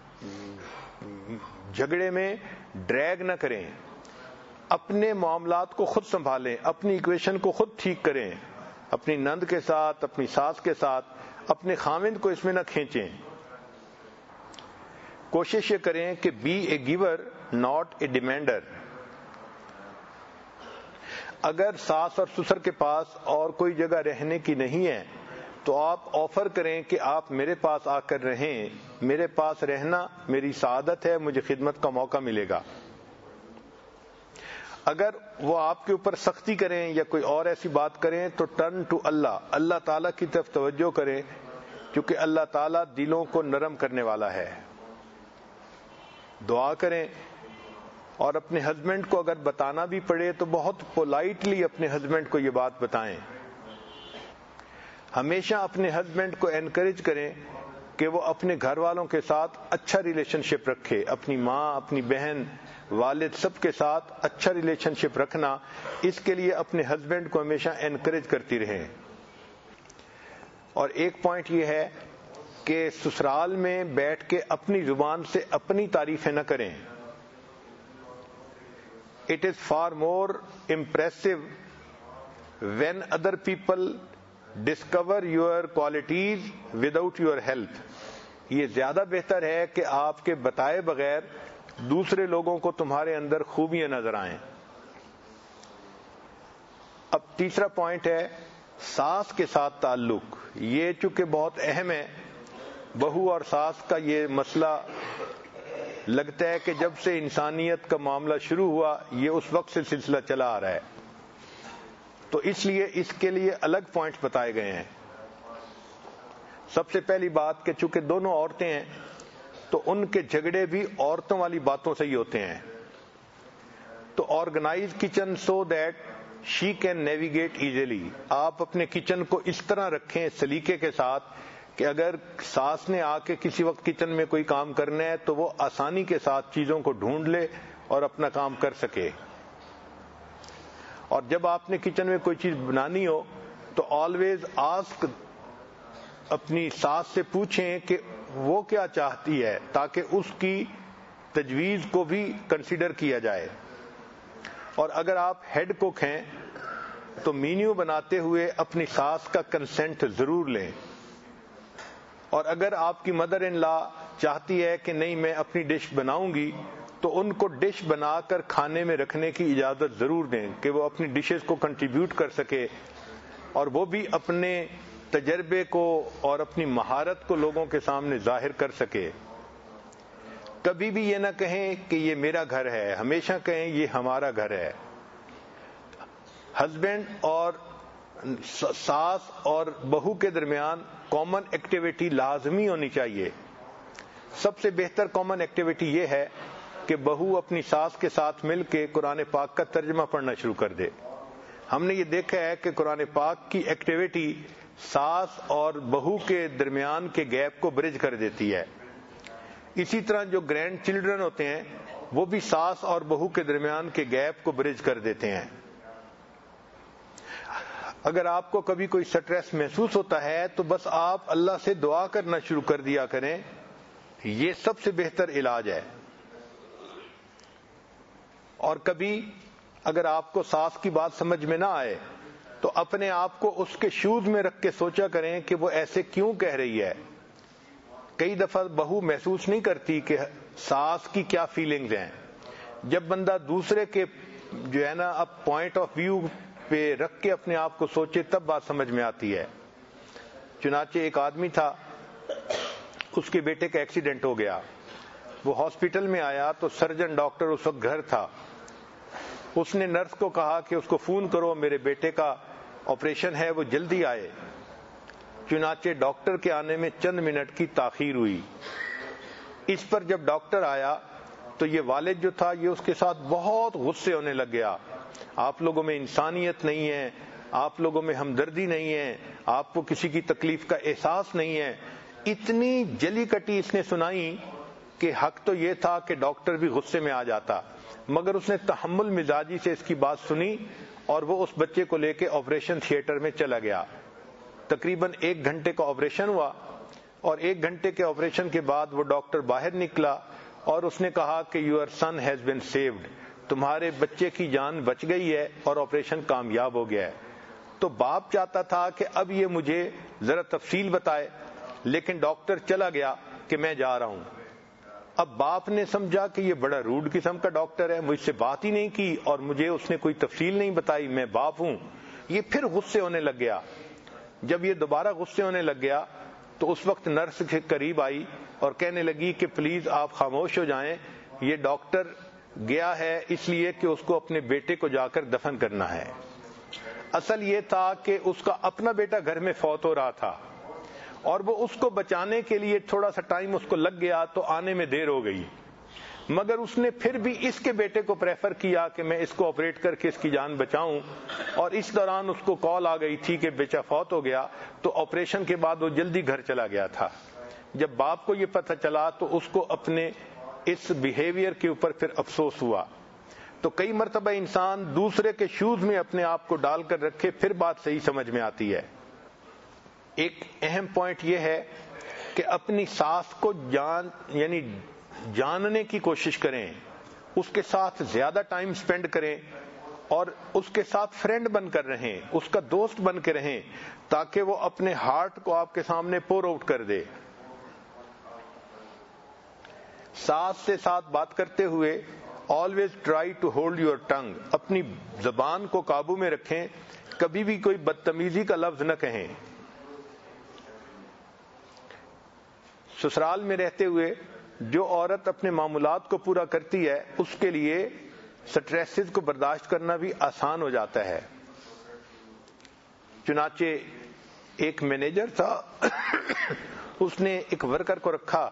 جھگڑے میں ڈریگ نہ کریں. اپنے معاملات کو خود سنبھالیں، اپنی ایکویشن کو خود ٹھیک کریں، اپنی نند کے ساتھ، اپنی ساس کے ساتھ، اپنے خامند کو اس میں نہ کھینچیں. کوشش یہ کریں کہ be a giver not a demander. اگر ساس اور سسر کے پاس اور کوئی جگہ رہنے کی نہیں ہے تو آپ آفر کریں کہ آپ میرے پاس آ کر رہیں، میرے پاس رہنا میری سعادت ہے، مجھے خدمت کا موقع ملے گا. اگر وہ آپ کے اوپر سختی کریں یا کوئی اور ایسی بات کریں تو ٹرن ٹو اللہ، اللہ تعالیٰ کی طرف توجہ کریں، کیونکہ اللہ تعالیٰ دلوں کو نرم کرنے والا ہے. دعا کریں اور اپنے ہسبینڈ کو اگر بتانا بھی پڑے تو بہت پولائٹلی اپنے ہسبینڈ کو یہ بات بتائیں. ہمیشہ اپنے ہسبینڈ کو انکریج کریں کہ وہ اپنے گھر والوں کے ساتھ اچھا ریلیشن شپ رکھے. اپنی ماں، اپنی بہن، والد سب کے ساتھ اچھا ریلیشن شپ رکھنا، اس کے لیے اپنے ہسبینڈ کو ہمیشہ انکریج کرتی رہیں. اور ایک پوائنٹ یہ ہے کہ سسرال میں بیٹھ کے اپنی زبان سے اپنی تعریفیں نہ کریں. It is far more impressive when other people discover your qualities without your help. یہ زیادہ بہتر ہے کہ آپ کے بتائے بغیر دوسرے لوگوں کو تمہارے اندر خوبیاں نظر آئیں. اب تیسرا پوائنٹ ہے ساس کے ساتھ تعلق. یہ چونکہ بہت اہم ہے، بہو اور ساس کا یہ مسئلہ لگتا ہے کہ جب سے انسانیت کا معاملہ شروع ہوا یہ اس وقت سے سلسلہ چلا آ رہا ہے. تو اس لیے اس کے لیے الگ پوائنٹس بتائے گئے ہیں. سب سے پہلی بات کہ چونکہ دونوں عورتیں ہیں تو ان کے جھگڑے بھی عورتوں والی باتوں سے ہی ہوتے ہیں. تو organise kitchen so that she can navigate easily. آپ اپنے کچن کو اس طرح رکھیں سلیقے کے ساتھ کہ اگر ساس نے آ کے کسی وقت کچن میں کوئی کام کرنا ہے تو وہ آسانی کے ساتھ چیزوں کو ڈھونڈ لے اور اپنا کام کر سکے. اور جب آپ نے کچن میں کوئی چیز بنانی ہو تو آلویز آسک، اپنی ساس سے پوچھیں کہ وہ کیا چاہتی ہے تاکہ اس کی تجویز کو بھی کنسیڈر کیا جائے. اور اگر آپ ہیڈ کوک ہیں تو مینیو بناتے ہوئے اپنی ساس کا کنسنٹ ضرور لیں. اور اگر آپ کی مدر ان لا چاہتی ہے کہ نہیں میں اپنی ڈش بناؤں گی تو ان کو ڈش بنا کر کھانے میں رکھنے کی اجازت ضرور دیں کہ وہ اپنی ڈشز کو کنٹریبیوٹ کر سکے اور وہ بھی اپنے تجربے کو اور اپنی مہارت کو لوگوں کے سامنے ظاہر کر سکے. کبھی بھی یہ نہ کہیں کہ یہ میرا گھر ہے، ہمیشہ کہیں یہ ہمارا گھر ہے. ہسبینڈ اور ساس اور بہو کے درمیان کامن ایکٹیویٹی لازمی ہونی چاہیے. سب سے بہتر کامن ایکٹیویٹی یہ ہے کہ بہو اپنی ساس کے ساتھ مل کے قرآن پاک کا ترجمہ پڑھنا شروع کر دے. ہم نے یہ دیکھا ہے کہ قرآن پاک کی ایکٹیویٹی ساس اور بہو کے درمیان کے گیپ کو برج کر دیتی ہے. اسی طرح جو گرینڈ چلڈرن ہوتے ہیں وہ بھی ساس اور بہو کے درمیان کے گیپ کو برج کر دیتے ہیں. اگر آپ کو کبھی کوئی سٹریس محسوس ہوتا ہے تو بس آپ اللہ سے دعا کرنا شروع کر دیا کریں، یہ سب سے بہتر علاج ہے. اور کبھی اگر آپ کو ساس کی بات سمجھ میں نہ آئے تو اپنے آپ کو اس کے شوز میں رکھ کے سوچا کریں کہ وہ ایسے کیوں کہہ رہی ہے. کئی دفعہ بہو محسوس نہیں کرتی کہ ساس کی کیا فیلنگز ہیں. جب بندہ دوسرے کے جو ہے نا اب پوائنٹ آف ویو پہ رکھ کے اپنے آپ کو سوچے تب بات سمجھ میں آتی ہے. چنانچہ ایک آدمی تھا، اس کے بیٹے کا ایکسیڈنٹ ہو گیا. وہ ہاسپٹل میں آیا تو سرجن ڈاکٹر اس وقت گھر تھا. اس نے نرس کو کہا کہ اس کو فون کرو، میرے بیٹے کا آپریشن ہے، وہ جلدی آئے. چنانچہ ڈاکٹر کے آنے میں چند منٹ کی تاخیر ہوئی. اس پر جب ڈاکٹر آیا تو یہ والد جو تھا یہ اس کے ساتھ بہت غصے ہونے لگ گیا. آپ لوگوں میں انسانیت نہیں ہے، آپ لوگوں میں ہمدردی نہیں ہے، آپ کو کسی کی تکلیف کا احساس نہیں ہے. اتنی جلی کٹی اس نے سنائی کہ حق تو یہ تھا کہ ڈاکٹر بھی غصے میں آ جاتا، مگر اس نے تحمل مزاجی سے اس کی بات سنی اور وہ اس بچے کو لے کے آپریشن تھیٹر میں چلا گیا. تقریباً ایک گھنٹے کا آپریشن ہوا اور ایک گھنٹے کے آپریشن کے بعد وہ ڈاکٹر باہر نکلا اور اس نے کہا کہ your son has been saved, تمہارے بچے کی جان بچ گئی ہے اور آپریشن کامیاب ہو گیا ہے. تو باپ چاہتا تھا کہ اب یہ مجھے ذرا تفصیل بتائے، لیکن ڈاکٹر چلا گیا کہ میں جا رہا ہوں. اب باپ نے سمجھا کہ یہ بڑا روڈ قسم کا ڈاکٹر ہے، مجھ سے بات ہی نہیں کی اور مجھے اس نے کوئی تفصیل نہیں بتائی، میں باپ ہوں. یہ پھر غصے ہونے لگ گیا. جب یہ دوبارہ غصے ہونے لگ گیا تو اس وقت نرس کے قریب آئی اور کہنے لگی کہ پلیز آپ خاموش ہو جائیں، یہ ڈاکٹر گیا ہے اس لیے کہ اس کو اپنے بیٹے کو جا کر دفن کرنا ہے. اصل یہ تھا کہ اس کا اپنا بیٹا گھر میں فوت ہو رہا تھا اور وہ اس کو بچانے کے لیے تھوڑا سا ٹائم اس کو لگ گیا تو آنے میں دیر ہو گئی، مگر اس نے پھر بھی اس کے بیٹے کو پریفر کیا کہ میں اس کو آپریٹ کر کے اس کی جان بچاؤں. اور اس دوران اس کو کال آ گئی تھی کہ بیٹا فوت ہو گیا، تو آپریشن کے بعد وہ جلدی گھر چلا گیا تھا. جب باپ کو یہ پتہ چلا تو اس کو اپنے اس بیہیویئر کے اوپر پھر افسوس ہوا. تو کئی مرتبہ انسان دوسرے کے شوز میں اپنے آپ کو ڈال کر رکھے پھر بات صحیح سمجھ میں آتی ہے. ایک اہم پوائنٹ یہ ہے کہ اپنی ساس کو جان یعنی جاننے کی کوشش کریں، اس کے ساتھ زیادہ ٹائم سپینڈ کریں اور اس کے ساتھ فرینڈ بن کر رہیں، اس کا دوست بن کے رہیں تاکہ وہ اپنے ہارٹ کو آپ کے سامنے پور آؤٹ کر دے. ساس سے ساتھ بات کرتے ہوئے always try to hold your tongue, اپنی زبان کو قابو میں رکھیں، کبھی بھی کوئی بدتمیزی کا لفظ نہ کہیں. سسرال میں رہتے ہوئے جو عورت اپنے معمولات کو پورا کرتی ہے اس کے لیے سٹریسز کو برداشت کرنا بھی آسان ہو جاتا ہے. چنانچہ ایک مینیجر تھا، اس نے ایک ورکر کو رکھا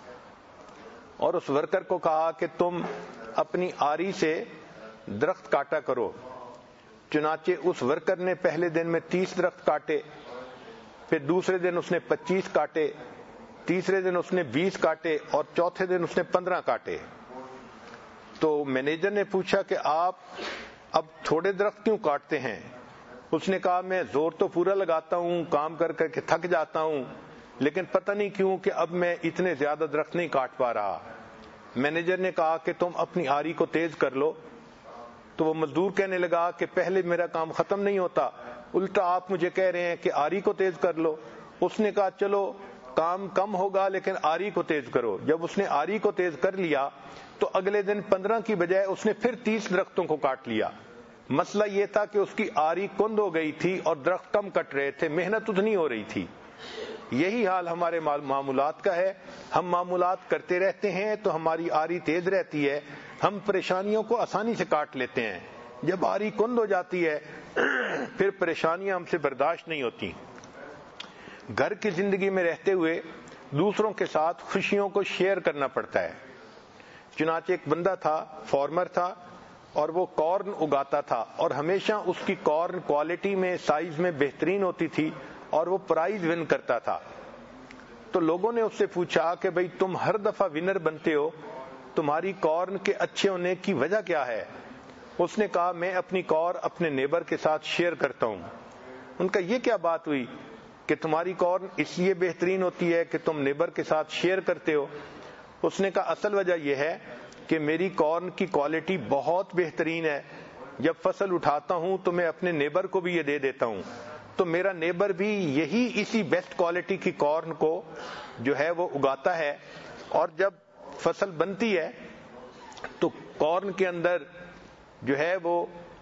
اور اس ورکر کو کہا کہ تم اپنی آری سے درخت کاٹا کرو۔ چنانچہ اس ورکر نے پہلے دن میں تیس درخت کاٹے، پھر دوسرے دن اس نے پچیس کاٹے، تیسرے دن اس نے بیس کاٹے اور چوتھے دن اس نے پندرہ کاٹے۔ تو مینیجر نے پوچھا کہ آپ اب تھوڑے درخت کیوں کاٹتے ہیں؟ اس نے کہا میں زور تو پورا لگاتا ہوں، کام کر کر کے تھک جاتا ہوں، لیکن پتہ نہیں کیوں کہ اب میں اتنے زیادہ درخت نہیں کاٹ پا رہا۔ مینیجر نے کہا کہ تم اپنی آری کو تیز کر لو۔ تو وہ مزدور کہنے لگا کہ پہلے میرا کام ختم نہیں ہوتا، الٹا آپ مجھے کہہ رہے ہیں کہ آری کو تیز کر لو۔ اس نے کہا چلو کام کم ہوگا لیکن آری کو تیز کرو۔ جب اس نے آری کو تیز کر لیا تو اگلے دن پندرہ کی بجائے اس نے پھر تیس درختوں کو کاٹ لیا۔ مسئلہ یہ تھا کہ اس کی آری کند ہو گئی تھی اور درخت کم کٹ رہے تھے، محنت اتنی ہو رہی تھی۔ یہی حال ہمارے معاملات کا ہے، ہم معاملات کرتے رہتے ہیں تو ہماری آری تیز رہتی ہے، ہم پریشانیوں کو آسانی سے کاٹ لیتے ہیں۔ جب آری کند ہو جاتی ہے پھر پریشانیاں ہم سے برداشت نہیں ہوتی۔ گھر کی زندگی میں رہتے ہوئے دوسروں کے ساتھ خوشیوں کو شیئر کرنا پڑتا ہے۔ چنانچہ ایک بندہ تھا، فارمر تھا، اور وہ کارن اگاتا تھا اور ہمیشہ اس کی کارن کوالٹی میں، سائز میں بہترین ہوتی تھی اور وہ پرائز ون کرتا تھا۔ تو لوگوں نے اس سے پوچھا کہ بھئی تم ہر دفعہ ونر بنتے ہو، تمہاری کارن کے اچھے ہونے کی وجہ کیا ہے؟ اس نے کہا میں اپنی کار اپنے نیبر کے ساتھ شیئر کرتا ہوں۔ ان کا یہ کیا بات ہوئی کہ تمہاری کارن اس لیے بہترین ہوتی ہے کہ تم نیبر کے ساتھ شیئر کرتے ہو؟ اس نے کہا اصل وجہ یہ ہے کہ میری کارن کی کوالٹی بہت بہترین ہے، جب فصل اٹھاتا ہوں تو میں اپنے نیبر کو بھی یہ دے دیتا ہوں، تو میرا نیبر بھی یہی اسی بیسٹ کوالٹی کی کارن کو جو ہے وہ اگاتا ہے، اور جب فصل بنتی ہے تو کارن کے اندر جو ہے وہ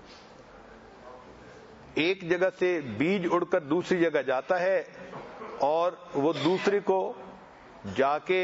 ایک جگہ سے بیج اڑ کر دوسری جگہ جاتا ہے اور وہ دوسرے کو جا کے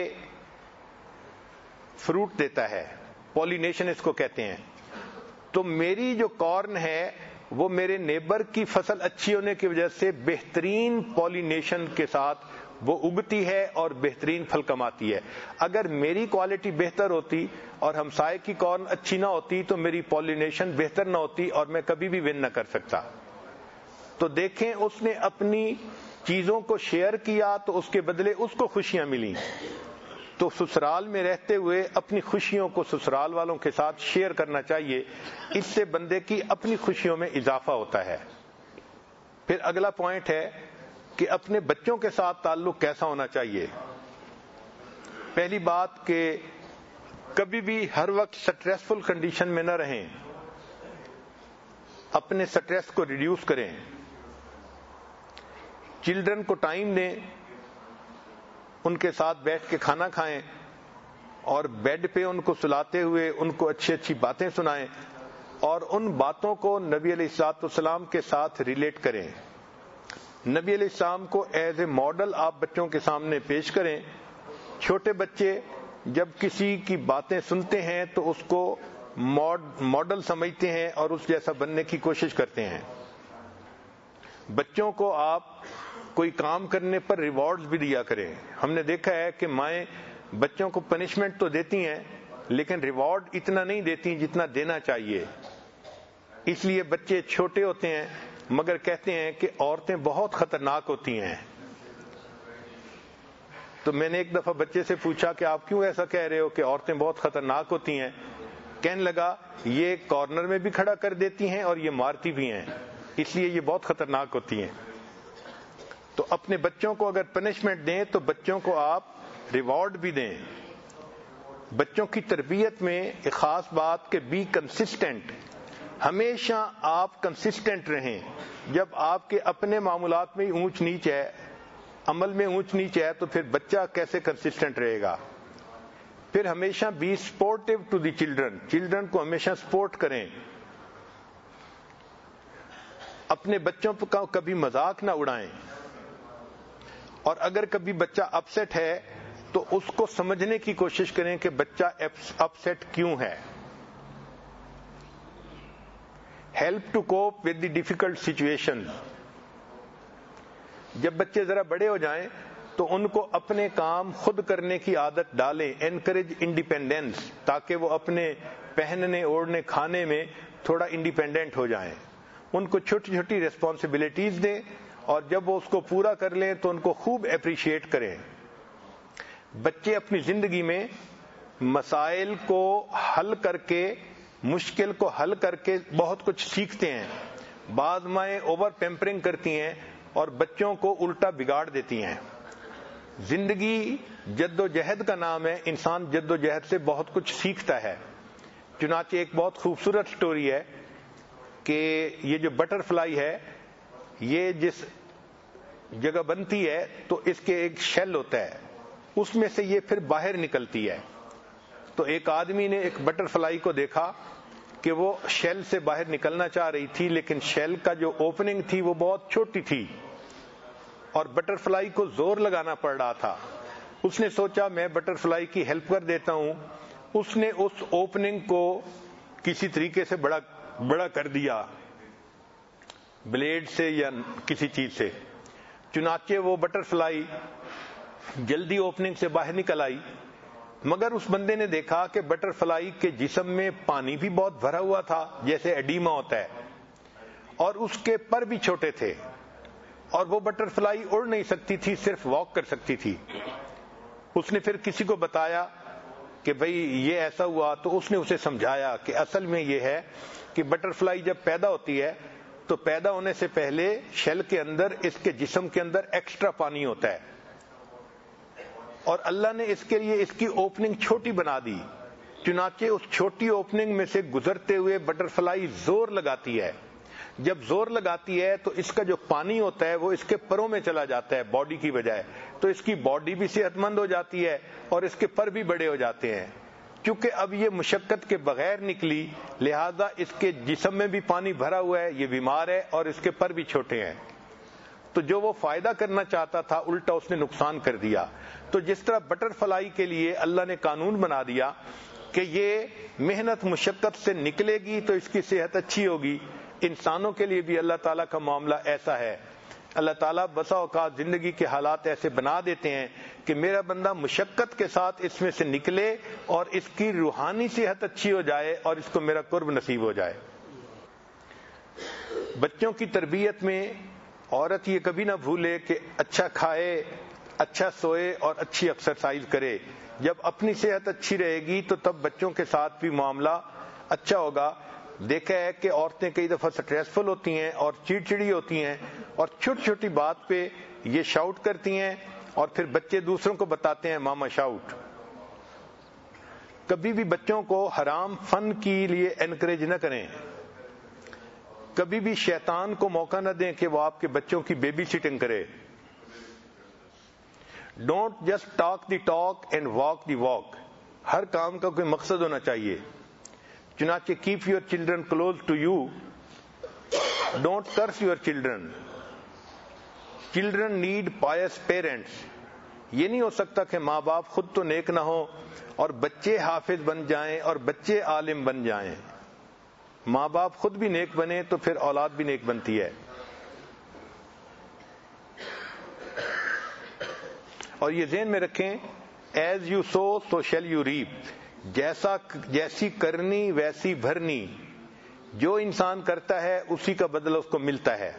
فروٹ دیتا ہے، پولینیشن اس کو کہتے ہیں۔ تو میری جو کارن ہے وہ میرے نیبر کی فصل اچھی ہونے کی وجہ سے بہترین پولینیشن کے ساتھ وہ اگتی ہے اور بہترین پھل کماتی ہے۔ اگر میری کوالٹی بہتر ہوتی اور ہمسائے کی کارن اچھی نہ ہوتی تو میری پولینیشن بہتر نہ ہوتی اور میں کبھی بھی ون نہ کر سکتا۔ تو دیکھیں اس نے اپنی چیزوں کو شیئر کیا تو اس کے بدلے اس کو خوشیاں ملیں۔ تو سسرال میں رہتے ہوئے اپنی خوشیوں کو سسرال والوں کے ساتھ شیئر کرنا چاہیے، اس سے بندے کی اپنی خوشیوں میں اضافہ ہوتا ہے۔ پھر اگلا پوائنٹ ہے کہ اپنے بچوں کے ساتھ تعلق کیسا ہونا چاہیے۔ پہلی بات کہ کبھی بھی ہر وقت سٹریسفل کنڈیشن میں نہ رہیں، اپنے سٹریس کو ریڈیوس کریں، چلڈرن کو ٹائم دیں، ان کے ساتھ بیٹھ کے کھانا کھائیں اور بیڈ پہ ان کو سلاتے ہوئے ان کو اچھی اچھی باتیں سنائیں اور ان باتوں کو نبی علیہ الصلوۃ والسلام کے ساتھ ریلیٹ کریں۔ نبی علیہ السلام کو ایز اے ماڈل آپ بچوں کے سامنے پیش کریں۔ چھوٹے بچے جب کسی کی باتیں سنتے ہیں تو اس کو ماڈل سمجھتے ہیں اور اس جیسا بننے کی کوشش کرتے ہیں۔ بچوں کو آپ کوئی کام کرنے پر ریوارڈز بھی دیا کریں۔ ہم نے دیکھا ہے کہ مائیں بچوں کو پنشمنٹ تو دیتی ہیں لیکن ریوارڈ اتنا نہیں دیتی جتنا دینا چاہیے۔ اس لیے بچے چھوٹے ہوتے ہیں مگر کہتے ہیں کہ عورتیں بہت خطرناک ہوتی ہیں۔ تو میں نے ایک دفعہ بچے سے پوچھا کہ آپ کیوں ایسا کہہ رہے ہو کہ عورتیں بہت خطرناک ہوتی ہیں؟ کہنے لگا یہ کارنر میں بھی کھڑا کر دیتی ہیں اور یہ مارتی بھی ہیں، اس لیے یہ بہت خطرناک ہوتی ہیں۔ تو اپنے بچوں کو اگر پنشمنٹ دیں تو بچوں کو آپ ریوارڈ بھی دیں۔ بچوں کی تربیت میں ایک خاص بات کہ بی کنسسٹنٹ، ہمیشہ آپ کنسسٹنٹ رہیں۔ جب آپ کے اپنے معاملات میں اونچ نیچ ہے، عمل میں اونچ نیچ ہے، تو پھر بچہ کیسے کنسسٹنٹ رہے گا؟ پھر ہمیشہ be supportive to the children, children کو ہمیشہ سپورٹ کریں۔ اپنے بچوں کا کبھی مذاق نہ اڑائیں، اور اگر کبھی بچہ اپسیٹ ہے تو اس کو سمجھنے کی کوشش کریں کہ بچہ اپسیٹ کیوں ہے۔ Help to cope with the difficult situation, جب بچے ذرا بڑے ہو جائیں تو ان کو اپنے کام خود کرنے کی عادت ڈالیں، انکریج انڈیپینڈنس، تاکہ وہ اپنے پہننے اوڑھنے کھانے میں تھوڑا انڈیپینڈنٹ ہو جائیں. ان کو چھوٹی چھوٹی ریسپانسبلٹیز دیں اور جب وہ اس کو پورا کر لیں تو ان کو خوب اپریشیٹ کریں. بچے اپنی زندگی میں مسائل کو حل کر کے، مشکل کو حل کر کے بہت کچھ سیکھتے ہیں. بعض مائیں اوور پیمپرنگ کرتی ہیں اور بچوں کو الٹا بگاڑ دیتی ہیں. زندگی جد و جہد کا نام ہے، انسان جد و جہد سے بہت کچھ سیکھتا ہے. چنانچہ ایک بہت خوبصورت سٹوری ہے کہ یہ جو بٹر فلائی ہے یہ جس جگہ بنتی ہے تو اس کے ایک شیل ہوتا ہے، اس میں سے یہ پھر باہر نکلتی ہے. تو ایک آدمی نے ایک بٹر فلائی کو دیکھا کہ وہ شیل سے باہر نکلنا چاہ رہی تھی، لیکن شیل کا جو اوپننگ تھی وہ بہت چھوٹی تھی اور بٹر فلائی کو زور لگانا پڑ رہا تھا. اس نے سوچا میں بٹر فلائی کی ہیلپ کر دیتا ہوں. اس نے اس اوپننگ کو کسی طریقے سے بڑا بڑا کر دیا، بلیڈ سے یا کسی چیز سے. چنانچہ وہ بٹر فلائی جلدی اوپننگ سے باہر نکل آئی. مگر اس بندے نے دیکھا کہ بٹر فلائی کے جسم میں پانی بھی بہت بھرا ہوا تھا، جیسے ایڈیما ہوتا ہے، اور اس کے پر بھی چھوٹے تھے اور وہ بٹر فلائی اڑ نہیں سکتی تھی، صرف واک کر سکتی تھی. اس نے پھر کسی کو بتایا کہ بھئی یہ ایسا ہوا، تو اس نے اسے سمجھایا کہ اصل میں یہ ہے کہ بٹر فلائی جب پیدا ہوتی ہے تو پیدا ہونے سے پہلے شیل کے اندر اس کے جسم کے اندر ایکسٹرا پانی ہوتا ہے اور اللہ نے اس کے لیے اس کی اوپننگ چھوٹی بنا دی. چنانچہ اس چھوٹی اوپننگ میں سے گزرتے ہوئے بٹر فلائی زور لگاتی ہے. جب زور لگاتی ہے تو اس کا جو پانی ہوتا ہے وہ اس کے پروں میں چلا جاتا ہے باڈی کی بجائے، تو اس کی باڈی بھی صحت مند ہو جاتی ہے اور اس کے پر بھی بڑے ہو جاتے ہیں. کیونکہ اب یہ مشقت کے بغیر نکلی، لہذا اس کے جسم میں بھی پانی بھرا ہوا ہے، یہ بیمار ہے اور اس کے پر بھی چھوٹے ہیں. تو جو وہ فائدہ کرنا چاہتا تھا الٹا اس نے نقصان کر دیا. تو جس طرح بٹر فلائی کے لیے اللہ نے قانون بنا دیا کہ یہ محنت مشقت سے نکلے گی تو اس کی صحت اچھی ہوگی، انسانوں کے لیے بھی اللہ تعالیٰ کا معاملہ ایسا ہے. اللہ تعالیٰ بسا اوقات زندگی کے حالات ایسے بنا دیتے ہیں کہ میرا بندہ مشقت کے ساتھ اس میں سے نکلے اور اس کی روحانی صحت اچھی ہو جائے اور اس کو میرا قرب نصیب ہو جائے. بچوں کی تربیت میں عورت یہ کبھی نہ بھولے کہ اچھا کھائے، اچھا سوئے اور اچھی ایکسرسائز کرے. جب اپنی صحت اچھی رہے گی تو تب بچوں کے ساتھ بھی معاملہ اچھا ہوگا. دیکھا ہے کہ عورتیں کئی دفعہ سٹریسفل ہوتی ہیں اور چڑچڑی ہوتی ہیں اور چھوٹی چھوٹی بات پہ یہ شاؤٹ کرتی ہیں اور پھر بچے دوسروں کو بتاتے ہیں ماما شاؤٹ. کبھی بھی بچوں کو حرام فن کے لیے انکریج نہ کریں. کبھی بھی شیطان کو موقع نہ دیں کہ وہ آپ کے بچوں کی بیبی سٹنگ کرے. Don't just talk the talk and walk the walk. ہر کام کا کوئی مقصد ہونا چاہیے. چنانچہ keep your children close to you, don't curse your children. Children need pious parents. یہ نہیں ہو سکتا کہ ماں باپ خود تو نیک نہ ہو اور بچے حافظ بن جائیں اور بچے عالم بن جائیں. ماں باپ خود بھی نیک بنے تو پھر اولاد بھی نیک بنتی ہے. اور یہ ذہن میں رکھیں، as you sow so shall you reap. جیسا جیسی کرنی ویسی بھرنی. جو انسان کرتا ہے اسی کا بدلہ اس کو ملتا ہے.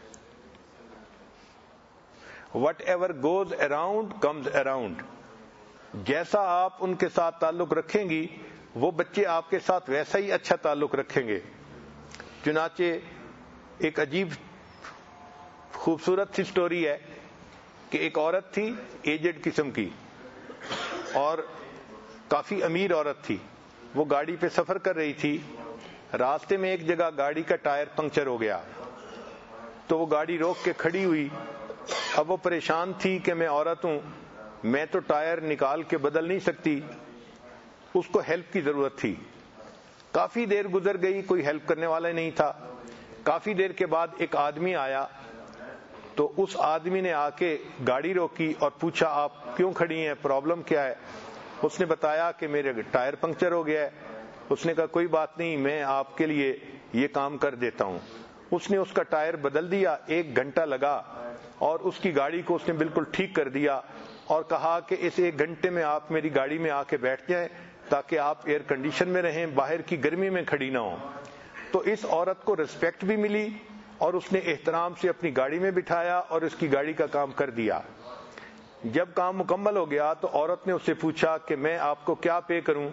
Whatever goes around comes around. جیسا آپ ان کے ساتھ تعلق رکھیں گی وہ بچے آپ کے ساتھ ویسا ہی اچھا تعلق رکھیں گے. چنانچہ ایک عجیب خوبصورت سی سٹوری ہے کہ ایک عورت تھی ایجڈ قسم کی اور کافی امیر عورت تھی. وہ گاڑی پہ سفر کر رہی تھی. راستے میں ایک جگہ گاڑی کا ٹائر پنکچر ہو گیا تو وہ گاڑی روک کے کھڑی ہوئی. اب وہ پریشان تھی کہ میں عورت ہوں، میں تو ٹائر نکال کے بدل نہیں سکتی. اس کو ہیلپ کی ضرورت تھی. کافی دیر گزر گئی، کوئی ہیلپ کرنے والا نہیں تھا. کافی دیر کے بعد ایک آدمی آیا تو اس آدمی نے آ کے گاڑی روکی اور پوچھا آپ کیوں کھڑی ہیں، پرابلم کیا ہے؟ اس نے بتایا کہ میرے ٹائر پنکچر ہو گیا ہے. اس نے کہا کوئی بات نہیں، میں آپ کے لیے یہ کام کر دیتا ہوں. اس نے اس کا ٹائر بدل دیا، ایک گھنٹہ لگا، اور اس کی گاڑی کو اس نے بالکل ٹھیک کر دیا اور کہا کہ اس ایک گھنٹے میں آپ میری گاڑی میں آ کے بیٹھ جائیں تاکہ آپ ایئر کنڈیشن میں رہیں، باہر کی گرمی میں کھڑی نہ ہوں۔ تو اس عورت کو ریسپیکٹ بھی ملی اور اس نے احترام سے اپنی گاڑی میں بٹھایا اور اس کی گاڑی کا کام کر دیا۔ جب کام مکمل ہو گیا تو عورت نے اس سے پوچھا کہ میں آپ کو کیا پے کروں؟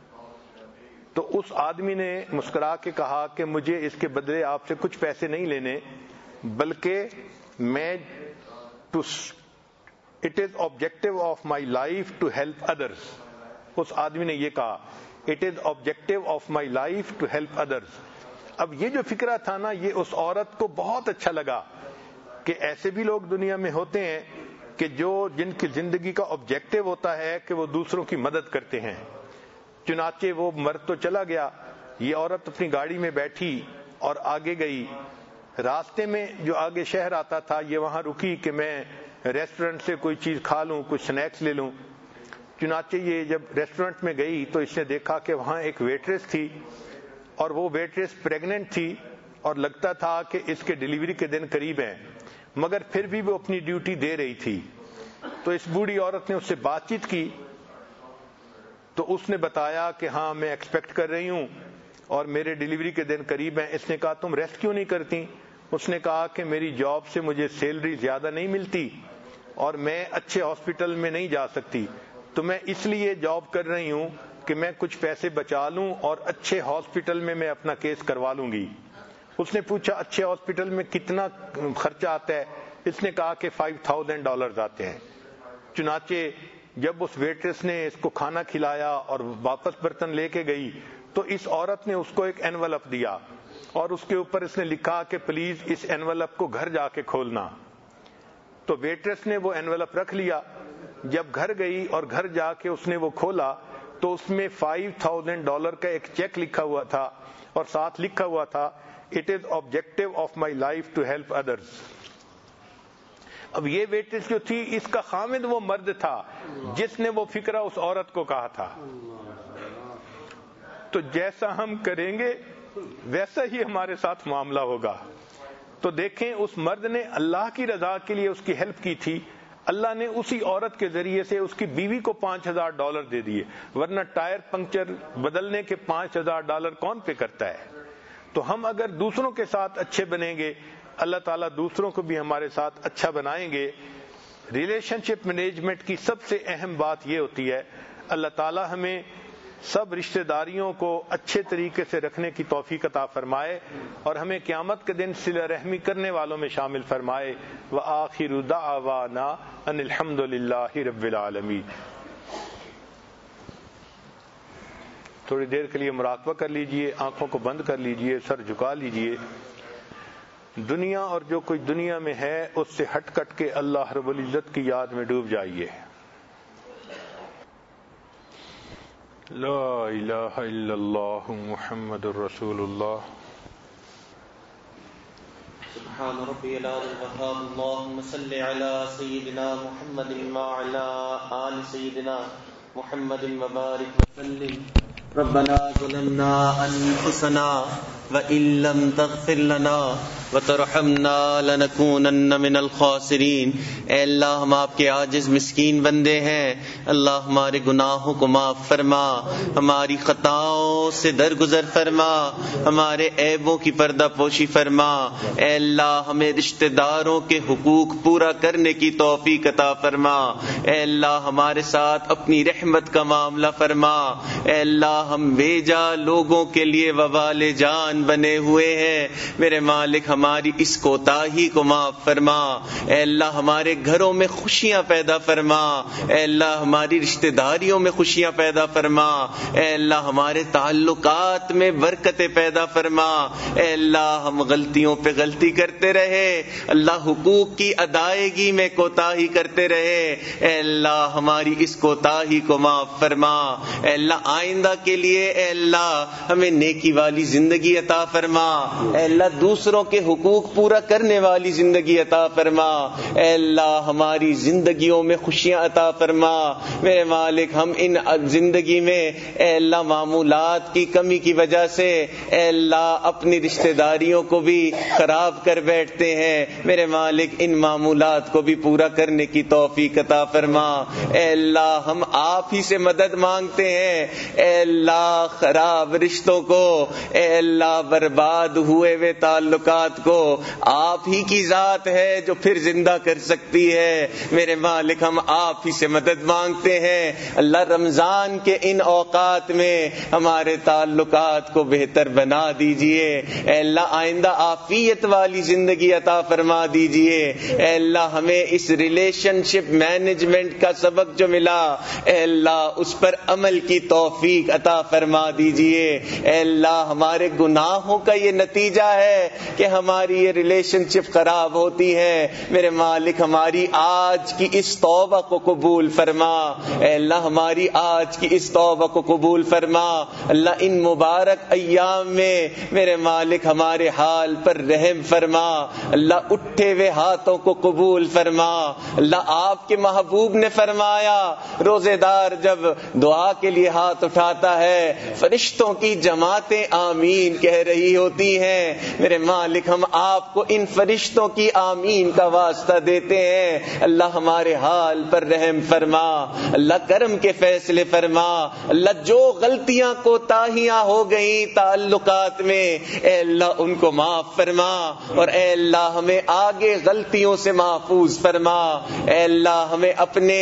تو اس آدمی نے مسکرا کے کہا کہ مجھے اس کے بدلے آپ سے کچھ پیسے نہیں لینے، بلکہ میں ٹو it is objective of my life to help others. اس آدمی نے یہ کہا it is objective of my life to help others. اب یہ جو فکرہ تھا نا، یہ اس عورت کو بہت اچھا لگا کہ ایسے بھی لوگ دنیا میں ہوتے ہیں کہ جو جن کی زندگی کا آبجیکٹو ہوتا ہے کہ وہ دوسروں کی مدد کرتے ہیں۔ چنانچہ وہ مرد تو چلا گیا، یہ عورت اپنی گاڑی میں بیٹھی اور آگے گئی۔ راستے میں جو آگے شہر آتا تھا یہ وہاں رکی کہ میں ریسٹورنٹ سے کوئی چیز کھا لوں، کچھ سنیکس لے لوں۔ چنانچہ یہ جب ریسٹورنٹ میں گئی تو اس نے دیکھا کہ وہاں ایک ویٹریس تھی اور وہ ویٹریس پریگننٹ تھی اور لگتا تھا کہ اس کے ڈیلیوری کے دن قریب ہیں، مگر پھر بھی وہ اپنی ڈیوٹی دے رہی تھی۔ تو اس بوڑھی عورت نے اس سے بات چیت کی تو اس نے بتایا کہ ہاں میں ایکسپیکٹ کر رہی ہوں اور میرے ڈیلیوری کے دن قریب ہیں۔ اس نے کہا تم ریسٹ کیوں نہیں کرتی؟ اس نے کہا کہ میری جاب سے مجھے سیلری زیادہ نہیں ملتی اور میں اچھے ہاسپٹل میں نہیں جا سکتی، تو میں اس لیے جاب کر رہی ہوں کہ میں کچھ پیسے بچا لوں اور اچھے ہاسپٹل میں میں اپنا کیس کروا لوں گی۔ اس نے پوچھا اچھے ہاسپٹل میں کتنا خرچہ آتا ہے؟ اس نے کہا کہ فائیو تھاؤزینڈ ڈالرز آتے ہیں۔ چنانچہ جب اس ویٹریس نے اس کو کھانا کھلایا اور واپس برتن لے کے گئی تو اس عورت نے اس کو ایک اینولپ دیا اور اس کے اوپر اس نے لکھا کہ پلیز اس اینولپ کو گھر جا کے کھولنا۔ تو ویٹریس نے وہ اینولپ رکھ لیا۔ جب گھر گئی اور گھر جا کے اس نے وہ کھولا تو اس میں فائیو تھاؤزینڈ ڈالر کا ایک چیک لکھا ہوا تھا اور ساتھ لکھا ہوا تھا it is objective of my life to help others. اب یہ ویٹریس جو تھی اس کا خامد وہ مرد تھا جس نے وہ فکرہ اس عورت کو کہا تھا۔ تو جیسا ہم کریں گے ویسا ہی ہمارے ساتھ معاملہ ہوگا۔ تو دیکھیں اس مرد نے اللہ کی رضا کے لیے اس کی ہیلپ کی تھی، اللہ نے اسی عورت کے ذریعے سے اس کی بیوی کو پانچ ہزار ڈالر دے دیے، ورنہ ٹائر پنکچر بدلنے کے پانچ ہزار ڈالر کون پے کرتا ہے؟ تو ہم اگر دوسروں کے ساتھ اچھے بنیں گے اللہ تعالیٰ دوسروں کو بھی ہمارے ساتھ اچھا بنائیں گے۔ ریلیشن شپ مینجمنٹ کی سب سے اہم بات یہ ہوتی ہے اللہ تعالیٰ ہمیں سب رشتہ داریوں کو اچھے طریقے سے رکھنے کی توفیق عطا فرمائے اور ہمیں قیامت کے دن صلہ رحمی کرنے والوں میں شامل فرمائے۔ وآخر دعوانا ان الحمد للہ رب العالمین۔ تھوڑی دیر کے لیے مراقبہ کر لیجئے، آنکھوں کو بند کر لیجئے، سر جھکا لیجئے۔ دنیا اور جو کوئی دنیا میں ہے اس سے ہٹ کٹ کے اللہ رب العزت کی یاد میں ڈوب جائیے۔ لا الہ الا اللہ محمد الرسول اللہ۔ سبحان ربی العلی الوهاب اللهم صل علی سیدنا محمد وعلی آل سیدنا محمد وبارک وسلم۔ ربنا ظلمنا انفسنا وان لم تغفر لنا وترحمنا لنكونن من الخاسرین۔ اے اللہ ہم آپ کے عاجز مسکین بندے ہیں، اللہ ہمارے گناہوں کو معاف فرما، ہماری خطاؤں سے درگزر فرما، ہمارے عیبوں کی پردہ پوشی فرما۔ اے اللہ ہمیں رشتہ داروں کے حقوق پورا کرنے کی توفیق عطا فرما۔ اے اللہ ہمارے ساتھ اپنی رحمت کا معاملہ فرما۔ اے اللہ ہم بیجا لوگوں کے لیے وبال جان بنے ہوئے ہیں، میرے مالک ہماری اس کوتاہی کو معاف فرما۔ اے اللہ ہمارے گھروں میں خوشیاں پیدا فرما، اے اللہ ہماری رشتہ داریوں میں خوشیاں پیدا فرما، اے اللہ ہمارے تعلقات میں برکتیں پیدا فرما۔ اے اللہ ہم غلطیوں پہ غلطی کرتے رہے، اللہ حقوق کی ادائیگی میں کوتاہی کرتے رہے، اے اللہ ہماری اس کوتاہی کو معاف فرما۔ اے اللہ آئندہ کے لیے اے اللہ ہمیں نیکی والی زندگی عطا فرما، اے اللہ دوسروں کے حقوق پورا کرنے والی زندگی عطا فرما، اے اللہ ہماری زندگیوں میں خوشیاں عطا فرما میرے مالک۔ ہم ان زندگی میں اے اللہ معمولات کی کمی کی وجہ سے اے اللہ اپنی رشتہ داریوں کو بھی خراب کر بیٹھتے ہیں میرے مالک، ان معمولات کو بھی پورا کرنے کی توفیق عطا فرما، اے اللہ ہم آپ ہی سے مدد مانگتے ہیں، اے اللہ خراب رشتوں کو، اے اللہ برباد ہوئے ہوئے تعلقات کو آپ ہی کی ذات ہے جو پھر زندہ کر سکتی ہے میرے مالک، ہم آپ ہی سے مدد مانگتے ہیں۔ اللہ رمضان کے ان اوقات میں ہمارے تعلقات کو بہتر بنا دیجئے، اے اللہ آئندہ عافیت والی زندگی عطا فرما دیجئے، اے اللہ ہمیں اس ریلیشن شپ مینجمنٹ کا سبق جو ملا اے اللہ اس پر عمل کی توفیق عطا فرما دیجئے، اے اللہ ہمارے گناہوں کا یہ نتیجہ ہے کہ ہماری یہ ریلیشن شپ خراب ہوتی ہے میرے مالک، ہماری آج کی اس توبہ کو قبول فرما، اے اللہ ہماری آج کی اس توبہ کو قبول فرما، اللہ ان مبارک ایام میں میرے مالک ہمارے حال پر رحم فرما، اللہ اٹھے ہوئے ہاتھوں کو قبول فرما، اللہ آپ کے محبوب نے فرمایا روزے دار جب دعا کے لیے ہاتھ اٹھاتا ہے فرشتوں کی جماعتیں آمین کہہ رہی ہوتی ہیں میرے مالک، ہم آپ کو ان فرشتوں کی آمین کا واسطہ دیتے ہیں، اللہ ہمارے حال پر رحم فرما، اللہ کرم کے فیصلے فرما، اللہ جو غلطیاں کوتاہیاں ہو گئیں تعلقات میں اے اللہ ان کو معاف فرما، اور اے اللہ ہمیں آگے غلطیوں سے محفوظ فرما، اے اللہ ہمیں اپنے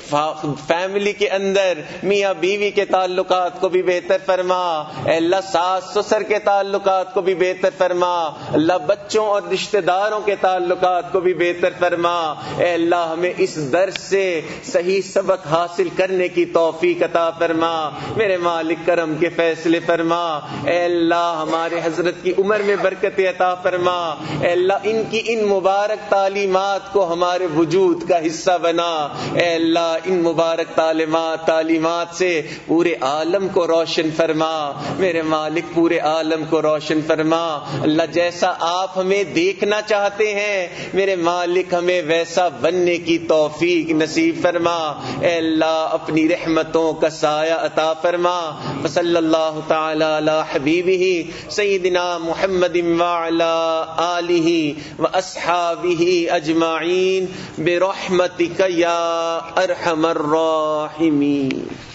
فیملی کے اندر میاں بیوی کے تعلقات کو بھی بہتر فرما، اے اللہ ساس سسر کے تعلقات کو بھی بہتر فرما، اللہ بچوں اور رشتہ داروں کے تعلقات کو بھی بہتر فرما، اے اللہ ہمیں اس درس سے صحیح سبق حاصل کرنے کی توفیق عطا فرما میرے مالک، کرم کے فیصلے فرما، اے اللہ ہمارے حضرت کی عمر میں برکت عطا فرما، اے اللہ ان کی ان مبارک تعلیمات کو ہمارے وجود کا حصہ بنا، اے اللہ ان مبارک تعلیمات تعلیمات سے پورے عالم کو روشن فرما میرے مالک، پورے عالم کو روشن فرما، اللہ جیسا آپ ہمیں دیکھنا چاہتے ہیں میرے مالک ہمیں ویسا بننے کی توفیق نصیب فرما، اے اللہ اپنی رحمتوں کا سایہ عطا فرما، صلی اللہ تعالی علی حبیبہ سیدنا محمد وعلی آلہ واصحابہ اجمعین برحمتک یا ارحم الراحمین۔